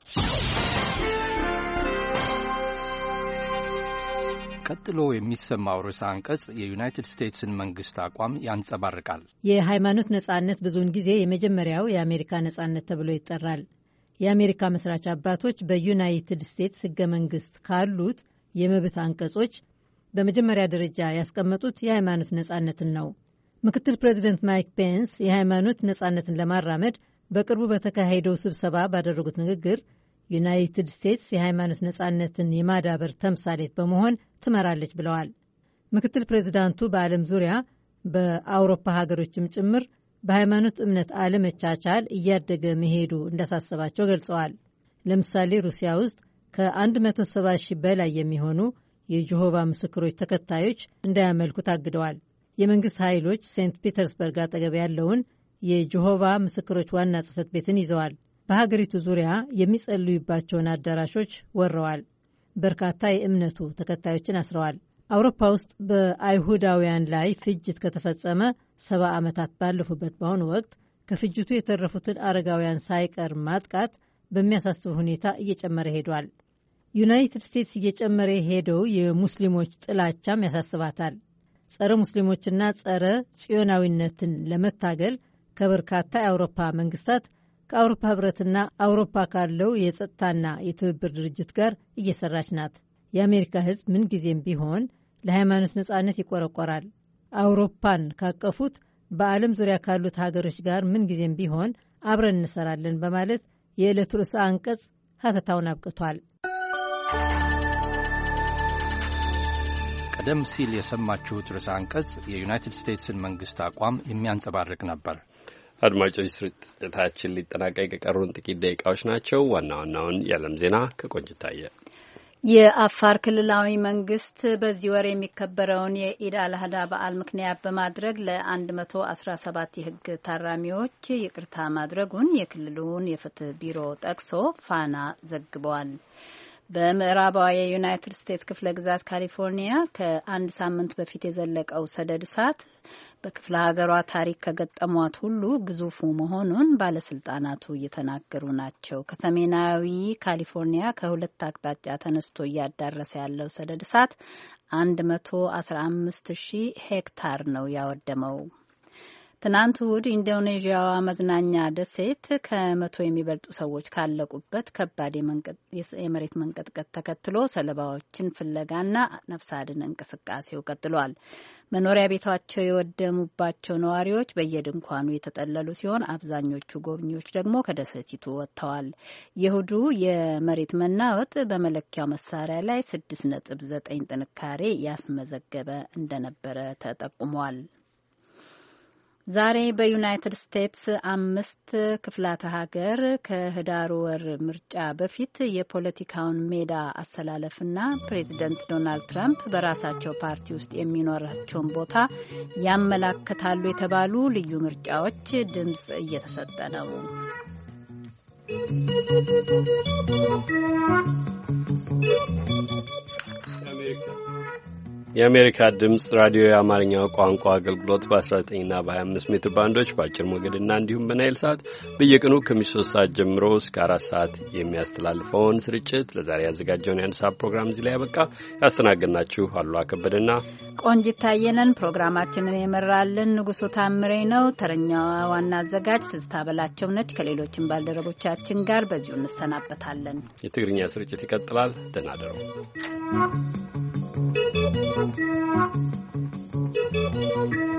Speaker 4: ቀጥሎ የሚሰማው ርዕሰ አንቀጽ የዩናይትድ ስቴትስን መንግስት አቋም ያንጸባርቃል።
Speaker 5: የሃይማኖት ነጻነት ብዙውን ጊዜ የመጀመሪያው የአሜሪካ ነጻነት ተብሎ ይጠራል። የአሜሪካ መስራች አባቶች በዩናይትድ ስቴትስ ህገ መንግስት ካሉት የመብት አንቀጾች በመጀመሪያ ደረጃ ያስቀመጡት የሃይማኖት ነጻነትን ነው። ምክትል ፕሬዚደንት ማይክ ፔንስ የሃይማኖት ነጻነትን ለማራመድ በቅርቡ በተካሄደው ስብሰባ ባደረጉት ንግግር ዩናይትድ ስቴትስ የሃይማኖት ነጻነትን የማዳበር ተምሳሌት በመሆን ትመራለች ብለዋል። ምክትል ፕሬዚዳንቱ በዓለም ዙሪያ በአውሮፓ ሀገሮችም ጭምር በሃይማኖት እምነት አለመቻቻል እያደገ መሄዱ እንዳሳሰባቸው ገልጸዋል። ለምሳሌ ሩሲያ ውስጥ ከአንድ መቶ ሰባ ሺህ በላይ የሚሆኑ የጀሆቫ ምስክሮች ተከታዮች እንዳያመልኩ ታግደዋል። የመንግስት ኃይሎች ሴንት ፒተርስበርግ አጠገብ ያለውን የጀሆቫ ምስክሮች ዋና ጽሕፈት ቤትን ይዘዋል። በሀገሪቱ ዙሪያ የሚጸልዩባቸውን አዳራሾች ወረዋል። በርካታ የእምነቱ ተከታዮችን አስረዋል። አውሮፓ ውስጥ በአይሁዳውያን ላይ ፍጅት ከተፈጸመ ሰባ ዓመታት ባለፉበት በአሁኑ ወቅት ከፍጅቱ የተረፉትን አረጋውያን ሳይቀር ማጥቃት በሚያሳስብ ሁኔታ እየጨመረ ሄዷል። ዩናይትድ ስቴትስ እየጨመረ ሄደው የሙስሊሞች ጥላቻም ያሳስባታል። ጸረ ሙስሊሞችና ጸረ ጽዮናዊነትን ለመታገል ከበርካታ የአውሮፓ መንግስታት ከአውሮፓ ህብረትና አውሮፓ ካለው የጸጥታና የትብብር ድርጅት ጋር እየሰራች ናት። የአሜሪካ ህዝብ ምንጊዜም ቢሆን ለሃይማኖት ነጻነት ይቆረቆራል። አውሮፓን ካቀፉት በዓለም ዙሪያ ካሉት ሀገሮች ጋር ምንጊዜም ቢሆን አብረን እንሰራለን በማለት የዕለቱ ርዕሰ አንቀጽ ሀተታውን አብቅቷል።
Speaker 4: ቀደም ሲል የሰማችሁት ርዕሰ አንቀጽ የዩናይትድ ስቴትስን መንግስት አቋም የሚያንጸባርቅ ነበር።
Speaker 1: አድማጮች፣ ስርጭታችን ሊጠናቀቅ የቀሩን ጥቂት ደቂቃዎች ናቸው። ዋና ዋናውን የዓለም ዜና ከቆንጅታየ።
Speaker 3: የአፋር ክልላዊ መንግስት በዚህ ወር የሚከበረውን የኢድ አልአድሃ በዓል ምክንያት በማድረግ ለአንድ መቶ አስራ ሰባት የህግ ታራሚዎች ይቅርታ ማድረጉን የክልሉን የፍትህ ቢሮ ጠቅሶ ፋና ዘግቧል። በምዕራባዊ የዩናይትድ ስቴትስ ክፍለ ግዛት ካሊፎርኒያ ከአንድ ሳምንት በፊት የዘለቀው ሰደድ እሳት በክፍለ ሀገሯ ታሪክ ከገጠሟት ሁሉ ግዙፉ መሆኑን ባለስልጣናቱ እየተናገሩ ናቸው። ከሰሜናዊ ካሊፎርኒያ ከሁለት አቅጣጫ ተነስቶ እያዳረሰ ያለው ሰደድ እሳት አንድ መቶ አስራ አምስት ሺህ ሄክታር ነው ያወደመው። ትናንት እሁድ ኢንዶኔዥያዋ መዝናኛ ደሴት ከመቶ የሚበልጡ ሰዎች ካለቁበት ከባድ የመሬት መንቀጥቀጥ ተከትሎ ሰለባዎችን ፍለጋና ነፍስ አድን እንቅስቃሴው ቀጥሏል። መኖሪያ ቤታቸው የወደሙባቸው ነዋሪዎች በየድንኳኑ የተጠለሉ ሲሆን አብዛኞቹ ጎብኚዎች ደግሞ ከደሴቲቱ ወጥተዋል። የእሁዱ የመሬት መናወጥ በመለኪያው መሳሪያ ላይ ስድስት ነጥብ ዘጠኝ ጥንካሬ ያስመዘገበ እንደነበረ ተጠቁሟል። ዛሬ በዩናይትድ ስቴትስ አምስት ክፍላተ ሀገር ከህዳር ወር ምርጫ በፊት የፖለቲካውን ሜዳ አሰላለፍና ፕሬዚደንት ዶናልድ ትራምፕ በራሳቸው ፓርቲ ውስጥ የሚኖራቸውን ቦታ ያመላክታሉ የተባሉ ልዩ ምርጫዎች ድምፅ እየተሰጠ ነው።
Speaker 1: የአሜሪካ ድምጽ ራዲዮ የአማርኛው ቋንቋ አገልግሎት በ19 እና በ25 ሜትር ባንዶች በአጭር ሞገድና እንዲሁም በናይል ሰዓት በየቀኑ ከምሽቱ ሶስት ሰዓት ጀምሮ እስከ አራት ሰዓት የሚያስተላልፈውን ስርጭት ለዛሬ ያዘጋጀውን የአንድ ሰዓት ፕሮግራም እዚህ ላይ ያበቃ። ያስተናገድናችሁ አሉላ ከበደና
Speaker 3: ቆንጂት ታየ ነን። ፕሮግራማችንን የመራልን ንጉሱ ታምሬ ነው። ተረኛዋ ዋና አዘጋጅ ትዝታ በላቸው ነች። ከሌሎችም ባልደረቦቻችን ጋር በዚሁ እንሰናበታለን።
Speaker 1: የትግርኛ ስርጭት ይቀጥላል። ደህና እደሩ። Thank you.